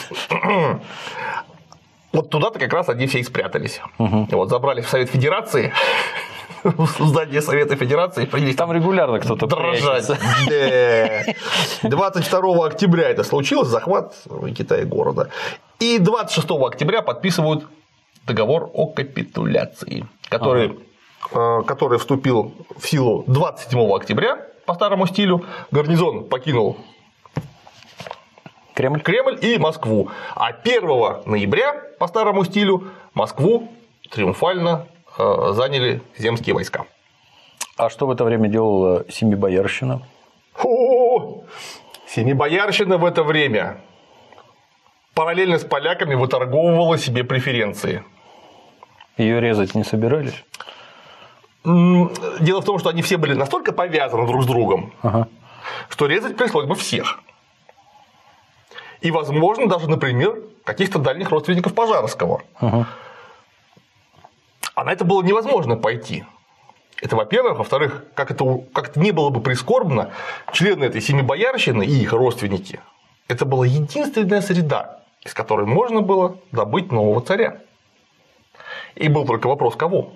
Вот туда-то как раз они все и спрятались. Угу. Вот забрали в Совет Федерации, в здание Совета Федерации, принялись там регулярно кто-то дрожать. двадцать второго октября это случилось, захват Китая-города. И двадцать шестого октября подписывают договор о капитуляции, который, ага. который вступил в силу двадцать седьмого октября по старому стилю. Гарнизон покинул Кремль. Кремль и Москву. А первого ноября по старому стилю Москву триумфально э, заняли земские войска. А что в это время делала Семибоярщина? О, Семибоярщина в это время параллельно с поляками выторговывала себе преференции. Ее резать не собирались? Дело в том, что они все были настолько повязаны друг с другом, ага. что резать пришлось бы всех. И, возможно, даже, например, каких-то дальних родственников Пожарского. Угу. А на это было невозможно пойти. Это, во-первых. Во-вторых, как это, как это не было бы прискорбно, члены этой семибоярщины и их родственники – это была единственная среда, из которой можно было добыть нового царя. И был только вопрос, кого.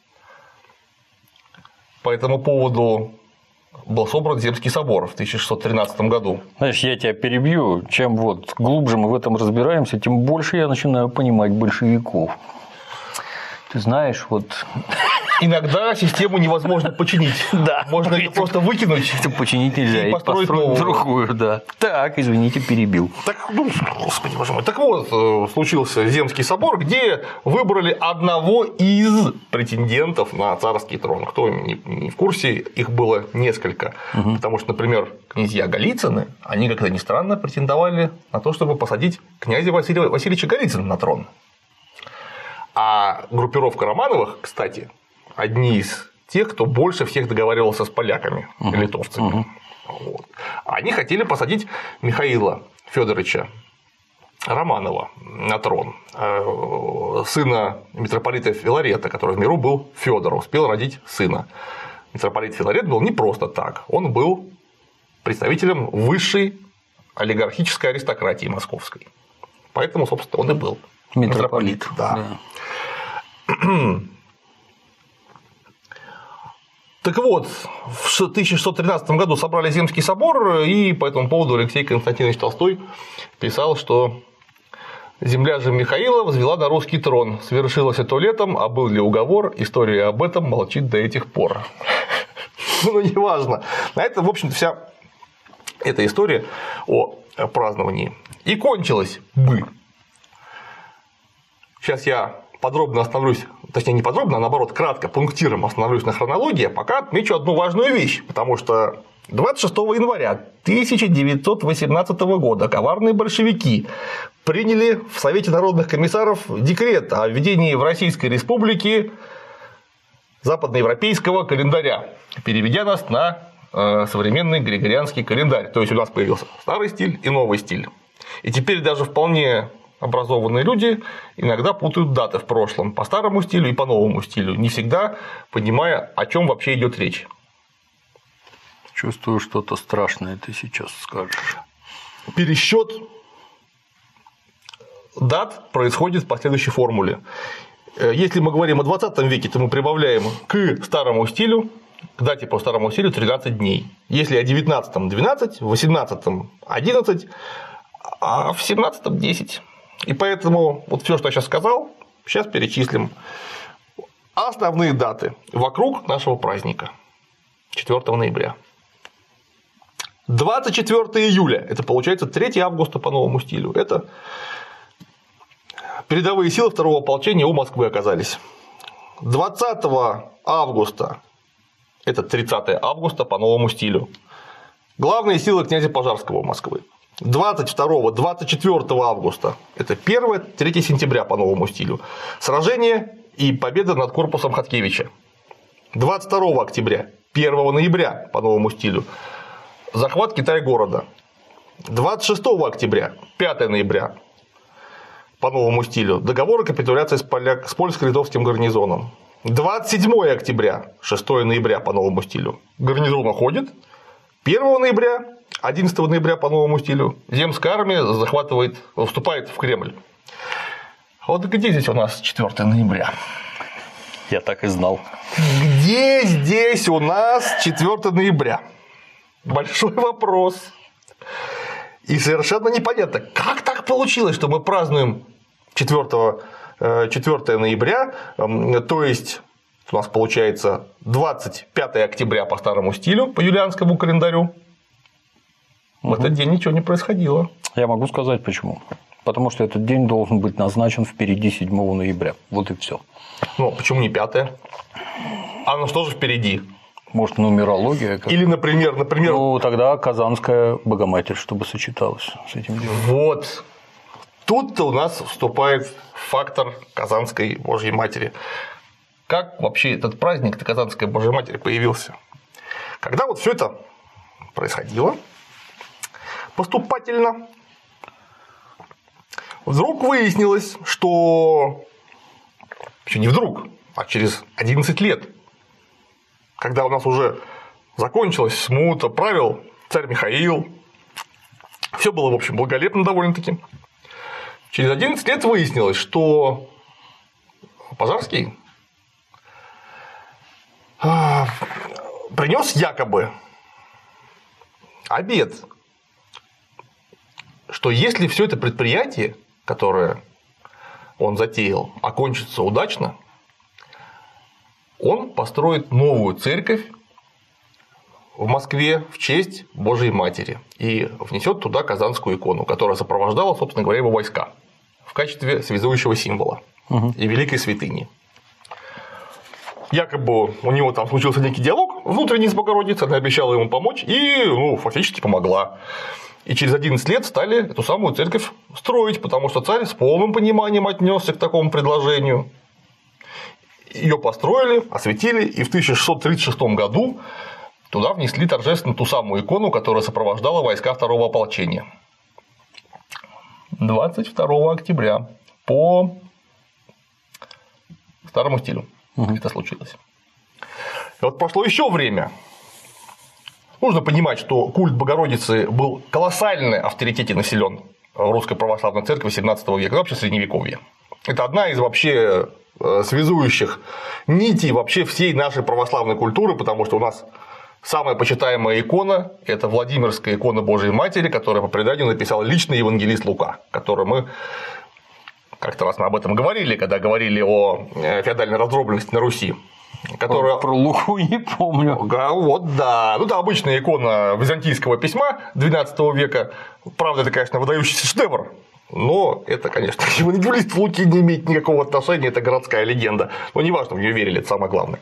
По этому поводу был собран Земский собор в тысяча шестьсот тринадцатом году. Знаешь, я тебя перебью. Чем вот глубже мы в этом разбираемся, тем больше я начинаю понимать большевиков. Ты знаешь, вот... Иногда систему невозможно починить. Да. Можно ее просто выкинуть. Это починить нельзя. И построить, построить другую, да. Так, извините, перебил. Так, ну, господи, боже мой. Так вот, случился Земский собор, где выбрали одного из претендентов на царский трон. Кто не в курсе, их было несколько. Угу. Потому что, например, князья Голицыны, они, как то ни странно, претендовали на то, чтобы посадить князя Василия Васильевича Голицына на трон. А группировка Романовых, кстати, одни из тех, кто больше всех договаривался с поляками, uh-huh. литовцами. Uh-huh. Вот. Они хотели посадить Михаила Федоровича Романова на трон, сына митрополита Филарета, который в миру был Федор, успел родить сына. Митрополит Филарет был не просто так, он был представителем высшей олигархической аристократии московской. Поэтому, собственно, он и был митрополит. митрополит да. Да. Так вот, в тысяча шестьсот тринадцатом году собрали Земский собор, и по этому поводу Алексей Константинович Толстой писал, что земля же Михаила возвела на русский трон. Свершилось это летом, а был ли уговор, история об этом молчит до этих пор. Ну, неважно. На этом, в общем-то, вся эта история о праздновании и кончилась бы. Сейчас я подробно остановлюсь, точнее не подробно, а наоборот кратко, пунктиром остановлюсь на хронологии, а пока отмечу одну важную вещь, потому что двадцать шестого января тысяча девятьсот восемнадцатого года коварные большевики приняли в Совете народных комиссаров декрет о введении в Российской Республике западноевропейского календаря, переведя нас на современный григорианский календарь. То есть у нас появился старый стиль и новый стиль. И теперь даже вполне образованные люди иногда путают даты в прошлом по старому стилю и по новому стилю, не всегда понимая, о чем вообще идет речь. Чувствую, что-то страшное ты сейчас скажешь. Пересчет дат происходит по следующей формуле. Если мы говорим о двадцатом веке, то мы прибавляем к старому стилю, к дате по старому стилю тринадцать дней. Если о девятнадцатом двенадцать, в восемнадцатом одиннадцать, а в семнадцатом десять. И поэтому вот все, что я сейчас сказал, сейчас перечислим. Основные даты вокруг нашего праздника четвёртого ноября. двадцать четвёртого июля, это получается третьего августа по новому стилю. Это передовые силы второго ополчения у Москвы оказались. двадцатого августа, это тридцатого августа по новому стилю. Главные силы князя Пожарского у Москвы. двадцать второго — двадцать четвёртого августа, это первое — третьего сентября по новому стилю. Сражение и победа над корпусом Хаткевича. двадцать второго октября, первого ноября по новому стилю. Захват Китай-города. двадцать шестого октября, пятого ноября по новому стилю. Договор о капитуляции с, поля... с польско-литовским гарнизоном. двадцать седьмого октября, шестого ноября по новому стилю. Гарнизон уходит. первого ноября, одиннадцатого ноября по новому стилю земская армия захватывает, вступает в Кремль. Вот где здесь у нас четвёртого ноября? Я так и знал. Где здесь у нас четвёртого ноября? Большой вопрос. И совершенно непонятно, как так получилось, что мы празднуем четвёртого ноября, то есть у нас получается двадцать пятого октября по старому стилю, по юлианскому календарю. В этот день ничего не происходило. Я могу сказать почему. Потому что этот день должен быть назначен впереди седьмого ноября. Вот и все. Ну, почему не пятое? А ну что же впереди? Может, нумерология? Как... Или, например, например. Ну, тогда Казанская Богоматерь, чтобы сочеталась с этим делом. Вот. Тут-то у нас вступает фактор Казанской Божьей Матери. Как вообще этот праздник Казанской Божьей Матери появился? Когда вот все это происходило поступательно, вдруг выяснилось, что не вдруг, а через одиннадцать лет, когда у нас уже закончилась смута, правил царь Михаил, все было, в общем, благолепно довольно-таки. Через одиннадцать лет выяснилось, что Пожарский принес якобы обет, что если все это предприятие, которое он затеял, окончится удачно, он построит новую церковь в Москве в честь Божьей Матери и внесет туда казанскую икону, которая сопровождала, собственно говоря, его войска в качестве связующего символа угу. и великой святыни. Якобы у него там случился некий диалог внутренний с Богородицей, она обещала ему помочь и ну, фактически помогла. И через одиннадцать лет стали эту самую церковь строить, потому что царь с полным пониманием отнесся к такому предложению. Ее построили, осветили, и в тысяча шестьсот тридцать шестом году туда внесли торжественно ту самую икону, которая сопровождала войска второго ополчения. двадцать второго октября по старому стилю угу. это случилось. И вот прошло еще время. Нужно понимать, что культ Богородицы был колоссально авторитете населен в Русской Православной Церкви семнадцатого века, вообще Средневековья. Это одна из вообще связующих нитей вообще всей нашей православной культуры, потому что у нас самая почитаемая икона – это Владимирская икона Божьей Матери, которую по преданию написал лично евангелист Лука, который мы как-то раз мы об этом говорили, когда говорили о феодальной раздробленности на Руси. Которая... Про Луку не помню. Вот да. Ну, это обычная икона византийского письма двенадцатого века. Правда, это, конечно, выдающийся шедевр. Но это, конечно, евангелист Луки не имеет никакого отношения, это городская легенда. Но неважно, в нее верили, это самое главное.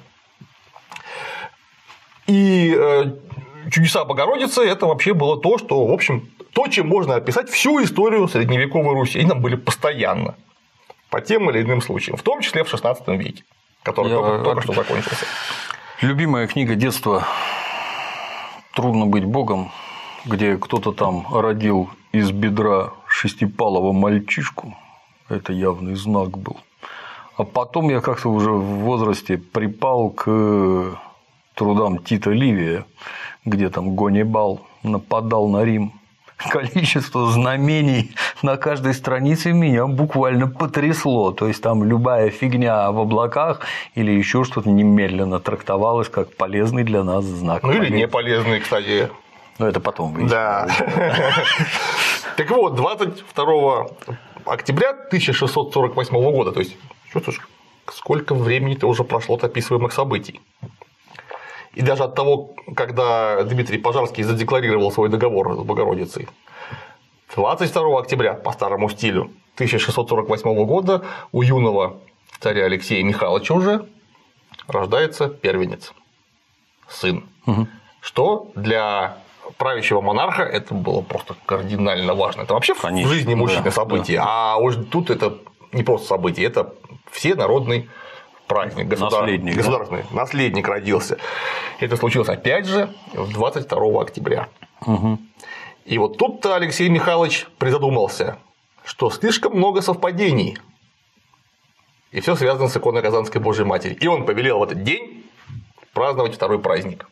И чудеса Богородицы – это вообще было то, что, в общем, то, чем можно описать всю историю средневековой Руси. Они там были постоянно, по тем или иным случаям, в том числе в шестнадцатом веке, который Я... только, только что закончился. Любимая книга детства «Трудно быть Богом», где кто-то там родил из бедра шестипалого мальчишку. Это явный знак был. А потом я как-то уже в возрасте припал к трудам Тита Ливия, где там Ганнибал нападал на Рим. Количество знамений на каждой странице меня буквально потрясло. То есть там любая фигня в облаках или еще что-то немедленно трактовалось как полезный для нас знак. Ну или не полезный, кстати. Но это потом выяснилось. Да. Так вот, двадцать второго октября тысяча шестьсот сорок восьмого года, то есть, чувствуешь, сколько времени-то уже прошло от описываемых событий. И даже от того, когда Дмитрий Пожарский задекларировал свой договор с Богородицей. двадцать второго октября по старому стилю тысяча шестьсот сорок восьмого года у юного царя Алексея Михайловича уже рождается первенец, сын. Угу. Что для правящего монарха это было просто кардинально важно. Это вообще Конечно, в жизни мужчины да, событие, да. А уж тут это не просто событие, это всенародный праздник, государ... наследник, государственный да? наследник родился. Это случилось опять же двадцать второго октября. Угу. И вот тут-то Алексей Михайлович призадумался, что слишком много совпадений, и все связано с иконой Казанской Божьей Матери. И он повелел в этот день праздновать второй праздник.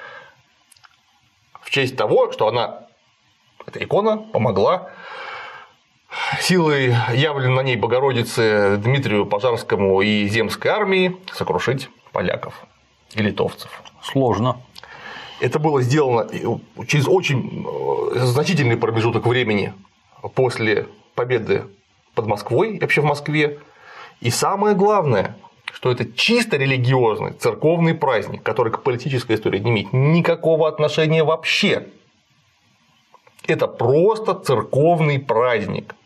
В честь того, что она, эта икона, помогла силой явленной на ней Богородицы Дмитрию Пожарскому и земской армии сокрушить поляков и литовцев. Сложно. Это было сделано через очень значительный промежуток времени после победы под Москвой и вообще в Москве. И самое главное, что это чисто религиозный церковный праздник, который к политической истории не имеет никакого отношения вообще. Это просто церковный праздник.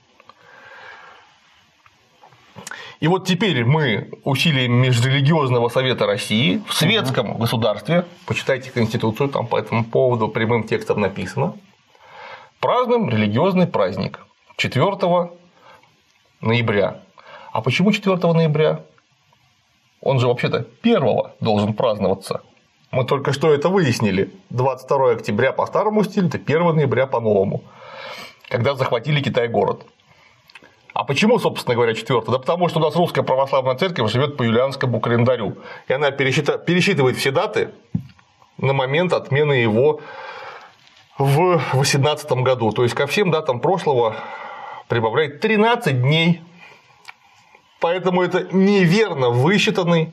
И вот теперь мы усилием Межрелигиозного совета России в светском угу. государстве, почитайте Конституцию, там по этому поводу прямым текстом написано, празднуем религиозный праздник четвёртого ноября. А почему четвёртого ноября? Он же вообще-то первого должен праздноваться. Мы только что это выяснили. двадцать второго октября по старому стилю, это первого ноября по новому, когда захватили Китай-город. А почему, собственно говоря, четвёртого? Да потому что у нас русская православная церковь живет по юлианскому календарю. И она пересчитывает, пересчитывает все даты на момент отмены его в восемнадцатом году. То есть ко всем датам прошлого прибавляет тринадцать дней. Поэтому это неверно высчитанный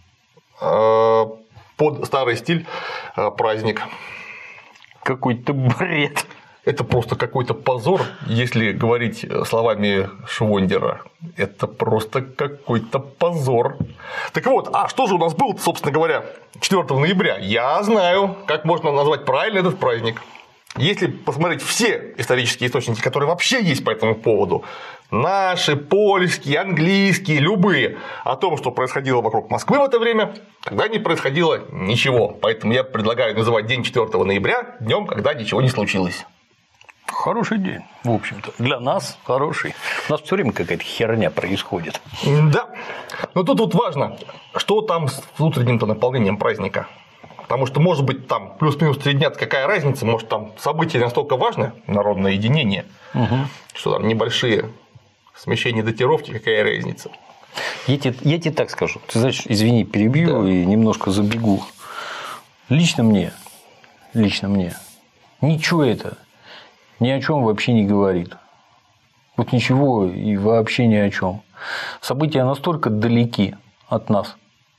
под старый стиль праздник. Какой-то бред. Это просто какой-то позор, если говорить словами Швондера. Это просто какой-то позор. Так вот, а что же у нас было, собственно говоря, четвёртого ноября? Я знаю, как можно назвать правильно этот праздник. Если посмотреть все исторические источники, которые вообще есть по этому поводу, наши, польские, английские, любые, о том, что происходило вокруг Москвы в это время, тогда не происходило ничего. Поэтому я предлагаю называть день четвёртого ноября днем, когда ничего не случилось. Хороший день, в общем-то. Для нас хороший. У нас все время какая-то херня происходит. Да. Но тут вот важно, что там с внутренним-то наполнением праздника. Потому что, может быть, там плюс-минус три дня, какая разница, может, там события настолько важны, народное единение, угу. что там небольшие смещения датировки, какая разница. Я тебе, я тебе так скажу. Ты знаешь, извини, перебью да. и немножко забегу. Лично мне, лично мне, ничего это ни о чем вообще не говорит. Вот ничего и вообще ни о чем. События настолько далеки от нас,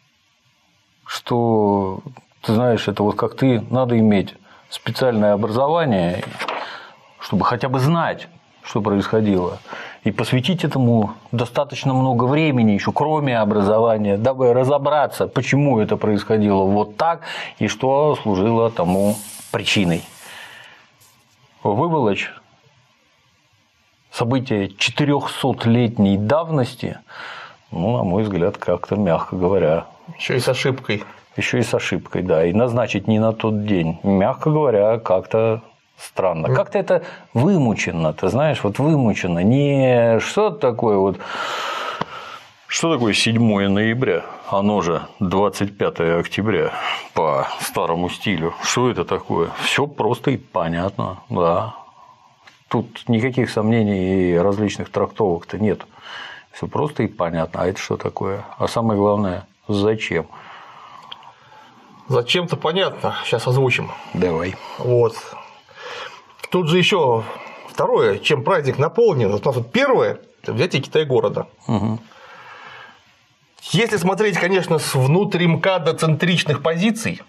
что, ты знаешь, это вот как ты, надо иметь специальное образование, чтобы хотя бы знать, что происходило, и посвятить этому достаточно много времени, еще кроме образования, дабы разобраться, почему это происходило вот так и что служило тому причиной. Выволочь событие четырехсотлетней давности, ну, на мой взгляд, как-то, мягко говоря. Еще и с ошибкой. Еще и с ошибкой, да. И назначить не на тот день. Мягко говоря, как-то странно. Как-то это вымучено, ты знаешь, вот вымучено. Не что-то такое вот. Что такое седьмое ноября? Оно же двадцать пятое октября по старому стилю. Что это такое? Все просто и понятно, да. Тут никаких сомнений и различных трактовок-то нет. Все просто и понятно. А это что такое? А самое главное, зачем? Зачем-то понятно. Сейчас озвучим. Давай. Вот. Тут же еще второе, чем праздник наполнен. Вот у нас вот первое – это взятие Китай-города. Угу. Если смотреть, конечно, с внутримкадоцентричных позиций,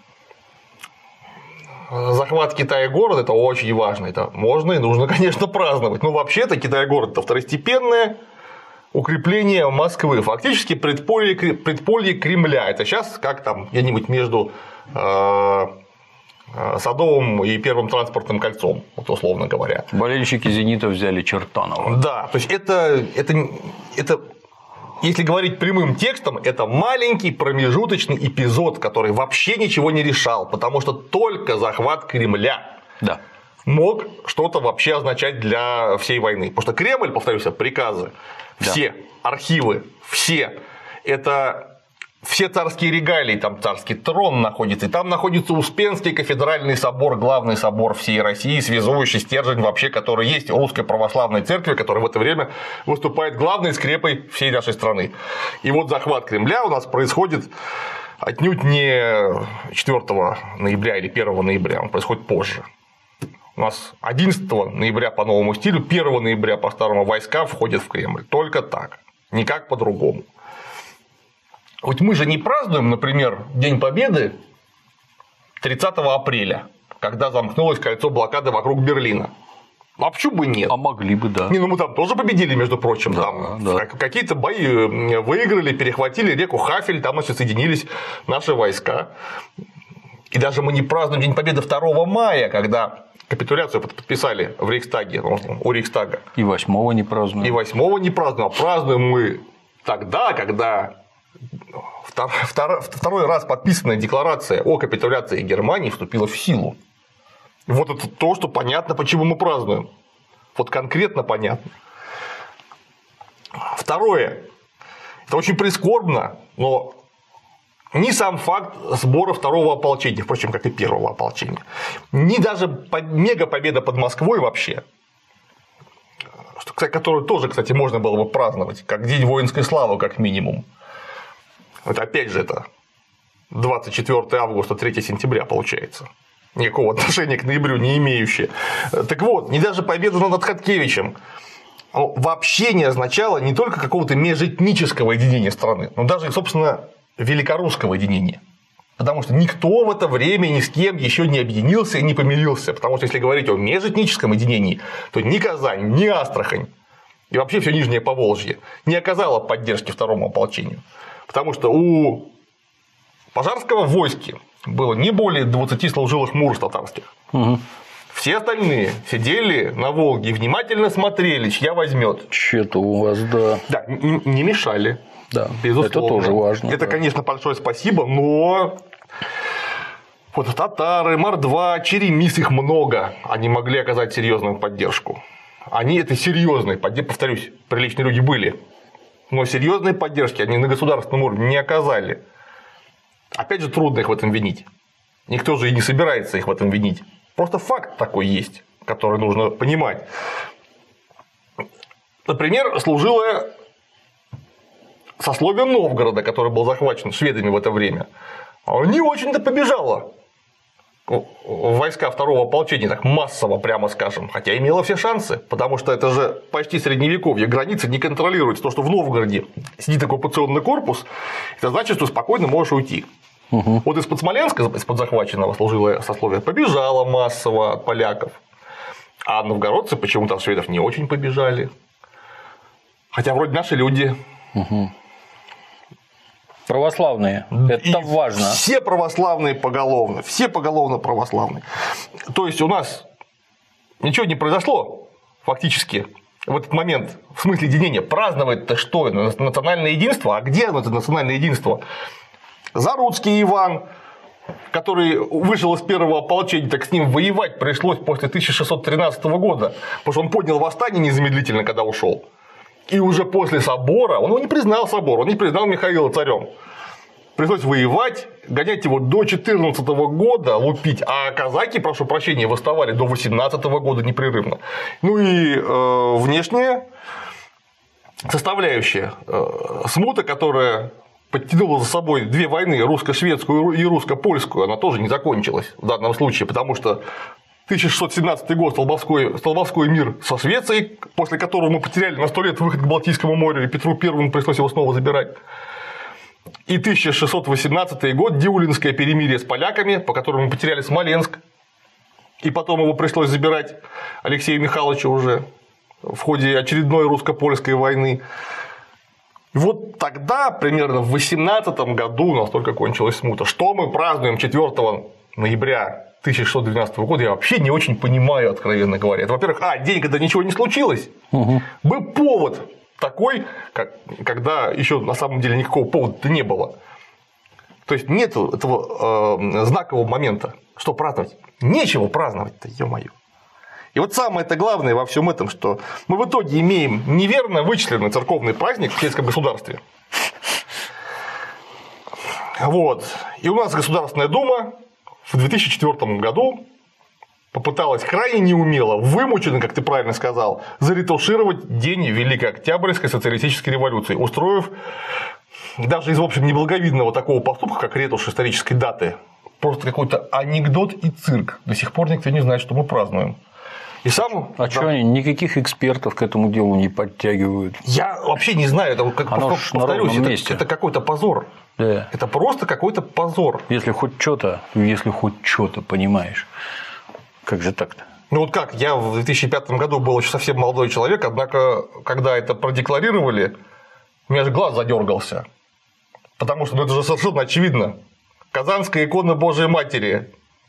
захват Китая-города – это очень важно. Это можно и нужно, конечно, праздновать. Но вообще-то Китай-город – это второстепенное укрепление Москвы. Фактически предполье, предполье Кремля. Это сейчас как там где-нибудь между э, Садовым и Первым транспортным кольцом, вот условно говоря. Болельщики «Зенита» взяли Чертанова. Да, то есть это, это, это, если говорить прямым текстом, это маленький промежуточный эпизод, который вообще ничего не решал, потому что только захват Кремля да. мог что-то вообще означать для всей войны. Потому что Кремль, повторюсь, приказы, все да. архивы, все это. Все царские регалии, там царский трон находится, и там находится Успенский кафедральный собор, главный собор всей России, связующий стержень вообще, который есть в Русской Православной Церкви, которая в это время выступает главной скрепой всей нашей страны. И вот захват Кремля у нас происходит отнюдь не четвёртого ноября или первого ноября, он происходит позже. У нас одиннадцатого ноября по новому стилю, первого ноября по старому войска входят в Кремль. Только так, никак по-другому. Вот мы же не празднуем, например, День Победы тридцатого апреля, когда замкнулось кольцо блокады вокруг Берлина. А почему бы нет? А могли бы, да. Не, ну мы там тоже победили, между прочим. Да, там да. Какие-то бои выиграли, перехватили реку Хафель, там значит, соединились наши войска. И даже мы не празднуем День Победы второго мая, когда капитуляцию подписали в Рейхстаге, у Рейхстага. И восьмого не празднуем. И восьмого не празднуем, а празднуем мы тогда, когда второй раз подписанная декларация о капитуляции Германии вступила в силу. Вот это то, что понятно, почему мы празднуем. Вот конкретно понятно. Второе. Это очень прискорбно, но ни сам факт сбора второго ополчения, впрочем, как и первого ополчения, ни даже мега победа под Москвой вообще, которую тоже, кстати, можно было бы праздновать, как День воинской славы, как минимум. Вот опять же, это двадцать четвёртого августа, третьего сентября получается. Никакого отношения к ноябрю не имеющее. Так вот, не даже победа над Хаткевичем вообще не означала не только какого-то межэтнического единения страны, но даже, собственно, великорусского единения. Потому что никто в это время ни с кем еще не объединился и не помирился. Потому что если говорить о межэтническом единении, то ни Казань, ни Астрахань и вообще все Нижнее Поволжье не оказало поддержки второму ополчению. Потому что у Пожарского в войске было не более двадцати служилых муж татарских. Угу. Все остальные сидели на Волге и внимательно смотрели, чья возьмет. Че-то у вас, да. Да, не мешали. Да, безусловно. Это тоже важно. Это, да. конечно, большое спасибо, но вот татары, мордва, черемис, их много. Они могли оказать серьезную поддержку. Они этой серьезной поддержки, повторюсь, приличные люди были. Но серьезной поддержки они на государственном уровне не оказали. Опять же, трудно их в этом винить. Никто же и не собирается их в этом винить. Просто факт такой есть, который нужно понимать. Например, служилое сословие Новгорода, которое было захвачено шведами в это время, не очень-то побежало в войска второго ополчения, так массово, прямо скажем, хотя имело все шансы, потому что это же почти средневековье, границы не контролируются. То, что в Новгороде сидит оккупационный корпус, это значит, что спокойно можешь уйти. Угу. Вот из-под Смоленска, из-под захваченного служилое сословие, побежало массово от поляков, а новгородцы почему-то от шведов не очень побежали, хотя вроде наши люди. Угу. Православные, это и важно. Все православные поголовно, все поголовно православные. То есть у нас ничего не произошло фактически в этот момент, в смысле единения, праздновать-то что? Национальное единство? А где оно, это национальное единство? Заруцкий Иван, который вышел из первого ополчения, так с ним воевать пришлось после тысяча шестьсот тринадцатого года, потому что он поднял восстание незамедлительно, когда ушел. И уже после собора, он его не признал собор, он не признал Михаила царем. Пришлось воевать, гонять его до четырнадцатого года, лупить, а казаки, прошу прощения, восставали до восемнадцатого года непрерывно. Ну и э, внешняя составляющая, э, смута, которая подтянула за собой две войны, русско-шведскую и русско-польскую, она тоже не закончилась в данном случае, потому что тысяча шестьсот семнадцатый год Столбовской, Столбовской мир со Швецией, после которого мы потеряли на сто лет выход к Балтийскому морю, и Петру Первому пришлось его снова забирать. И тысяча шестьсот восемнадцатый год Диулинское перемирие с поляками, по которому мы потеряли Смоленск, и потом его пришлось забирать Алексею Михайловичу уже в ходе очередной русско-польской войны. И вот тогда, примерно в восемнадцатом году, у нас только кончилась смута. Что мы празднуем четвёртого ноября тысяча шестьсот двенадцатого года, я вообще не очень понимаю, откровенно говоря. Это, во-первых, а, день, когда ничего не случилось, угу. Был повод такой, как, когда еще на самом деле никакого повода-то не было. То есть нет этого э, знакового момента. Что праздновать? Нечего праздновать-то, ё-моё. И вот самое-то главное во всем этом, что мы в итоге имеем неверно вычисленный церковный праздник в сельском государстве. Вот. И у нас Государственная Дума в две тысячи четвёртом году попыталась крайне неумело, вымученно, как ты правильно сказал, заретушировать день Великой Октябрьской социалистической революции, устроив даже из, в общем, неблаговидного такого поступка, как ретушь исторической даты, просто какой-то анекдот и цирк. До сих пор никто не знает, что мы празднуем. И сам, а да. Что они никаких экспертов к этому делу не подтягивают? Я вообще не знаю, это, как, повторюсь, это, это какой-то позор. Да. Это просто какой-то позор. Если хоть что-то, если хоть что-то понимаешь. Как же так-то? Ну вот как, я в две тысячи пятом году был еще совсем молодой человек, однако, когда это продекларировали, у меня же глаз задергался. Потому что ну, это же совершенно очевидно. Казанская икона Божией Матери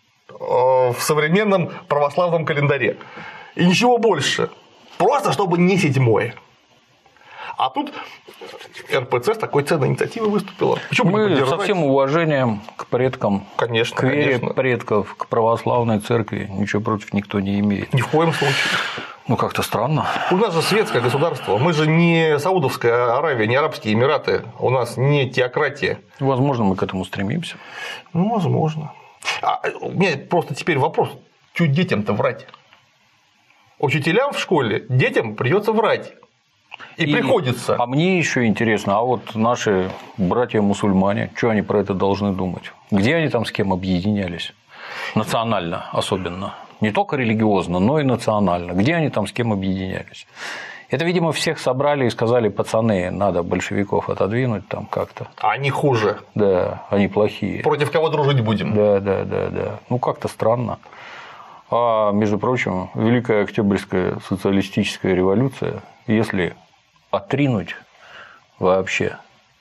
в современном православном календаре. И ничего больше. Просто чтобы не седьмое. А тут эр пэ цэ с такой ценной инициативой выступила. Почему мы со всем уважением к предкам, конечно, к вере конечно. предков, к православной церкви ничего против никто не имеет. Ни в коем случае. Ну, как-то странно. У нас же светское государство. Мы же не Саудовская Аравия, не Арабские Эмираты. У нас не теократия. Возможно, мы к этому стремимся. Ну, возможно. А у меня просто теперь вопрос. Чуть детям-то врать? Учителям в школе детям придется врать. И, и приходится. А мне еще интересно, а вот наши братья-мусульмане, что они про это должны думать? Где они там с кем объединялись? Национально особенно. Не только религиозно, но и национально. Где они там с кем объединялись? Это, видимо, всех собрали и сказали: пацаны, надо большевиков отодвинуть там как-то. А они хуже. Да, они плохие. Против кого дружить будем? Да, да, да, да. Ну, как-то странно. А, между прочим, Великая Октябрьская социалистическая революция, если отринуть вообще,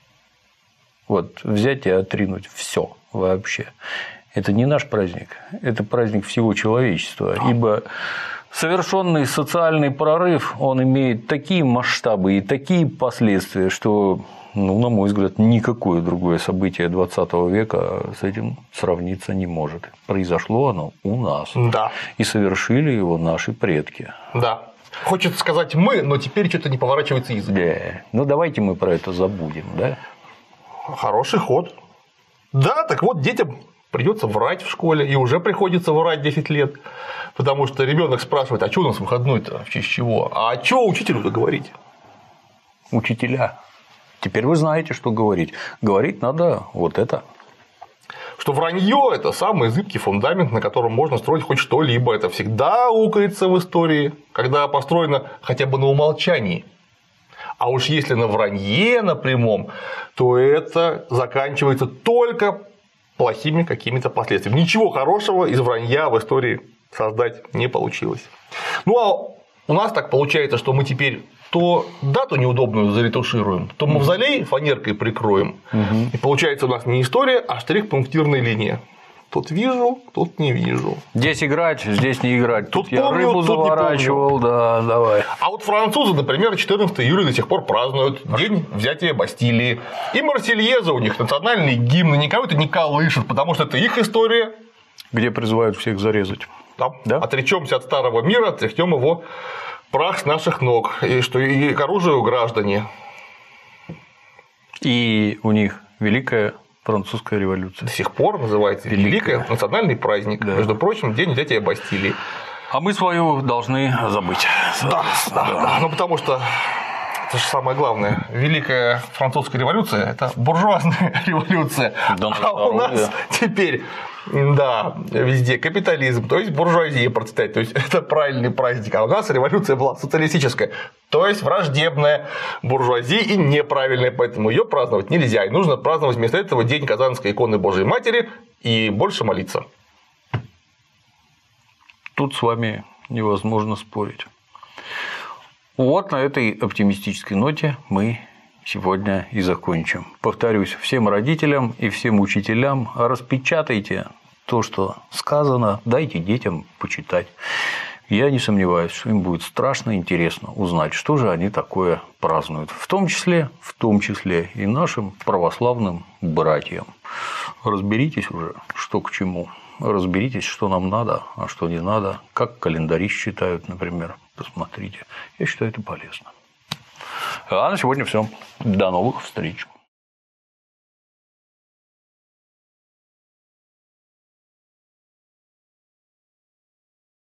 вот взять и отринуть все вообще, это не наш праздник, это праздник всего человечества, ибо совершенный социальный прорыв, он имеет такие масштабы и такие последствия, что, ну, на мой взгляд, никакое другое событие двадцатого века с этим сравниться не может. Произошло оно у нас, да. И совершили его наши предки. Да. Хочется сказать мы, но теперь что-то не поворачивается язык. Да. Ну, давайте мы про это забудем, да? Хороший ход. Да, так вот, детям придется врать в школе, и уже приходится врать десять лет, потому что ребенок спрашивает: а что у нас выходной-то, в честь чего? А что учителю-то говорить? Учителя. Теперь вы знаете, что говорить. Говорить надо вот это. Что вранье – это самый зыбкий фундамент, на котором можно строить хоть что-либо. Это всегда укается в истории, когда построено хотя бы на умолчании. А уж если на вранье на прямом, то это заканчивается только плохими какими-то последствиями. Ничего хорошего из вранья в истории создать не получилось. Ну, а у нас так получается, что мы теперь то дату неудобную заретушируем, то мавзолей фанеркой прикроем. Угу. И получается у нас не история, а штрих-пунктирная линия. Тут вижу, тут не вижу. Здесь играть, здесь не играть. Тут, Тут я помню, рыбу тут не заворачивал, да, давай. А вот французы, например, четырнадцатого июля до сих пор празднуют день взятия Бастилии. И Марсельеза у них национальный гимн, никого это не колышет, потому что это их история. Где призывают всех зарезать. Да. Да? Отречемся от старого мира, отряхнем его прах с наших ног, и что и к оружию граждане. И у них великая французская революция. До сих пор называется Великая. Великий национальный праздник. Да. Между прочим, день взятия Бастилии. А мы свою должны забыть. Да, да, да. Ну потому что это же самое главное. Великая французская революция – это буржуазная революция. Да, а у нас здоровья. теперь, да, везде капитализм, то есть буржуазия процветает. То есть это правильный праздник. А у нас революция была социалистическая, то есть враждебная буржуазии и неправильная. Поэтому ее праздновать нельзя. И нужно праздновать вместо этого День Казанской иконы Божией Матери и больше молиться. Тут с вами невозможно спорить. Вот на этой оптимистической ноте мы сегодня и закончим. Повторюсь, всем родителям и всем учителям распечатайте то, что сказано, дайте детям почитать. Я не сомневаюсь, что им будет страшно интересно узнать, что же они такое празднуют. В том числе, в том числе и нашим православным братьям. Разберитесь уже, что к чему. Разберитесь, что нам надо, а что не надо, как календари считают, например. Посмотрите. Я считаю, это полезно. А на сегодня все. До новых встреч.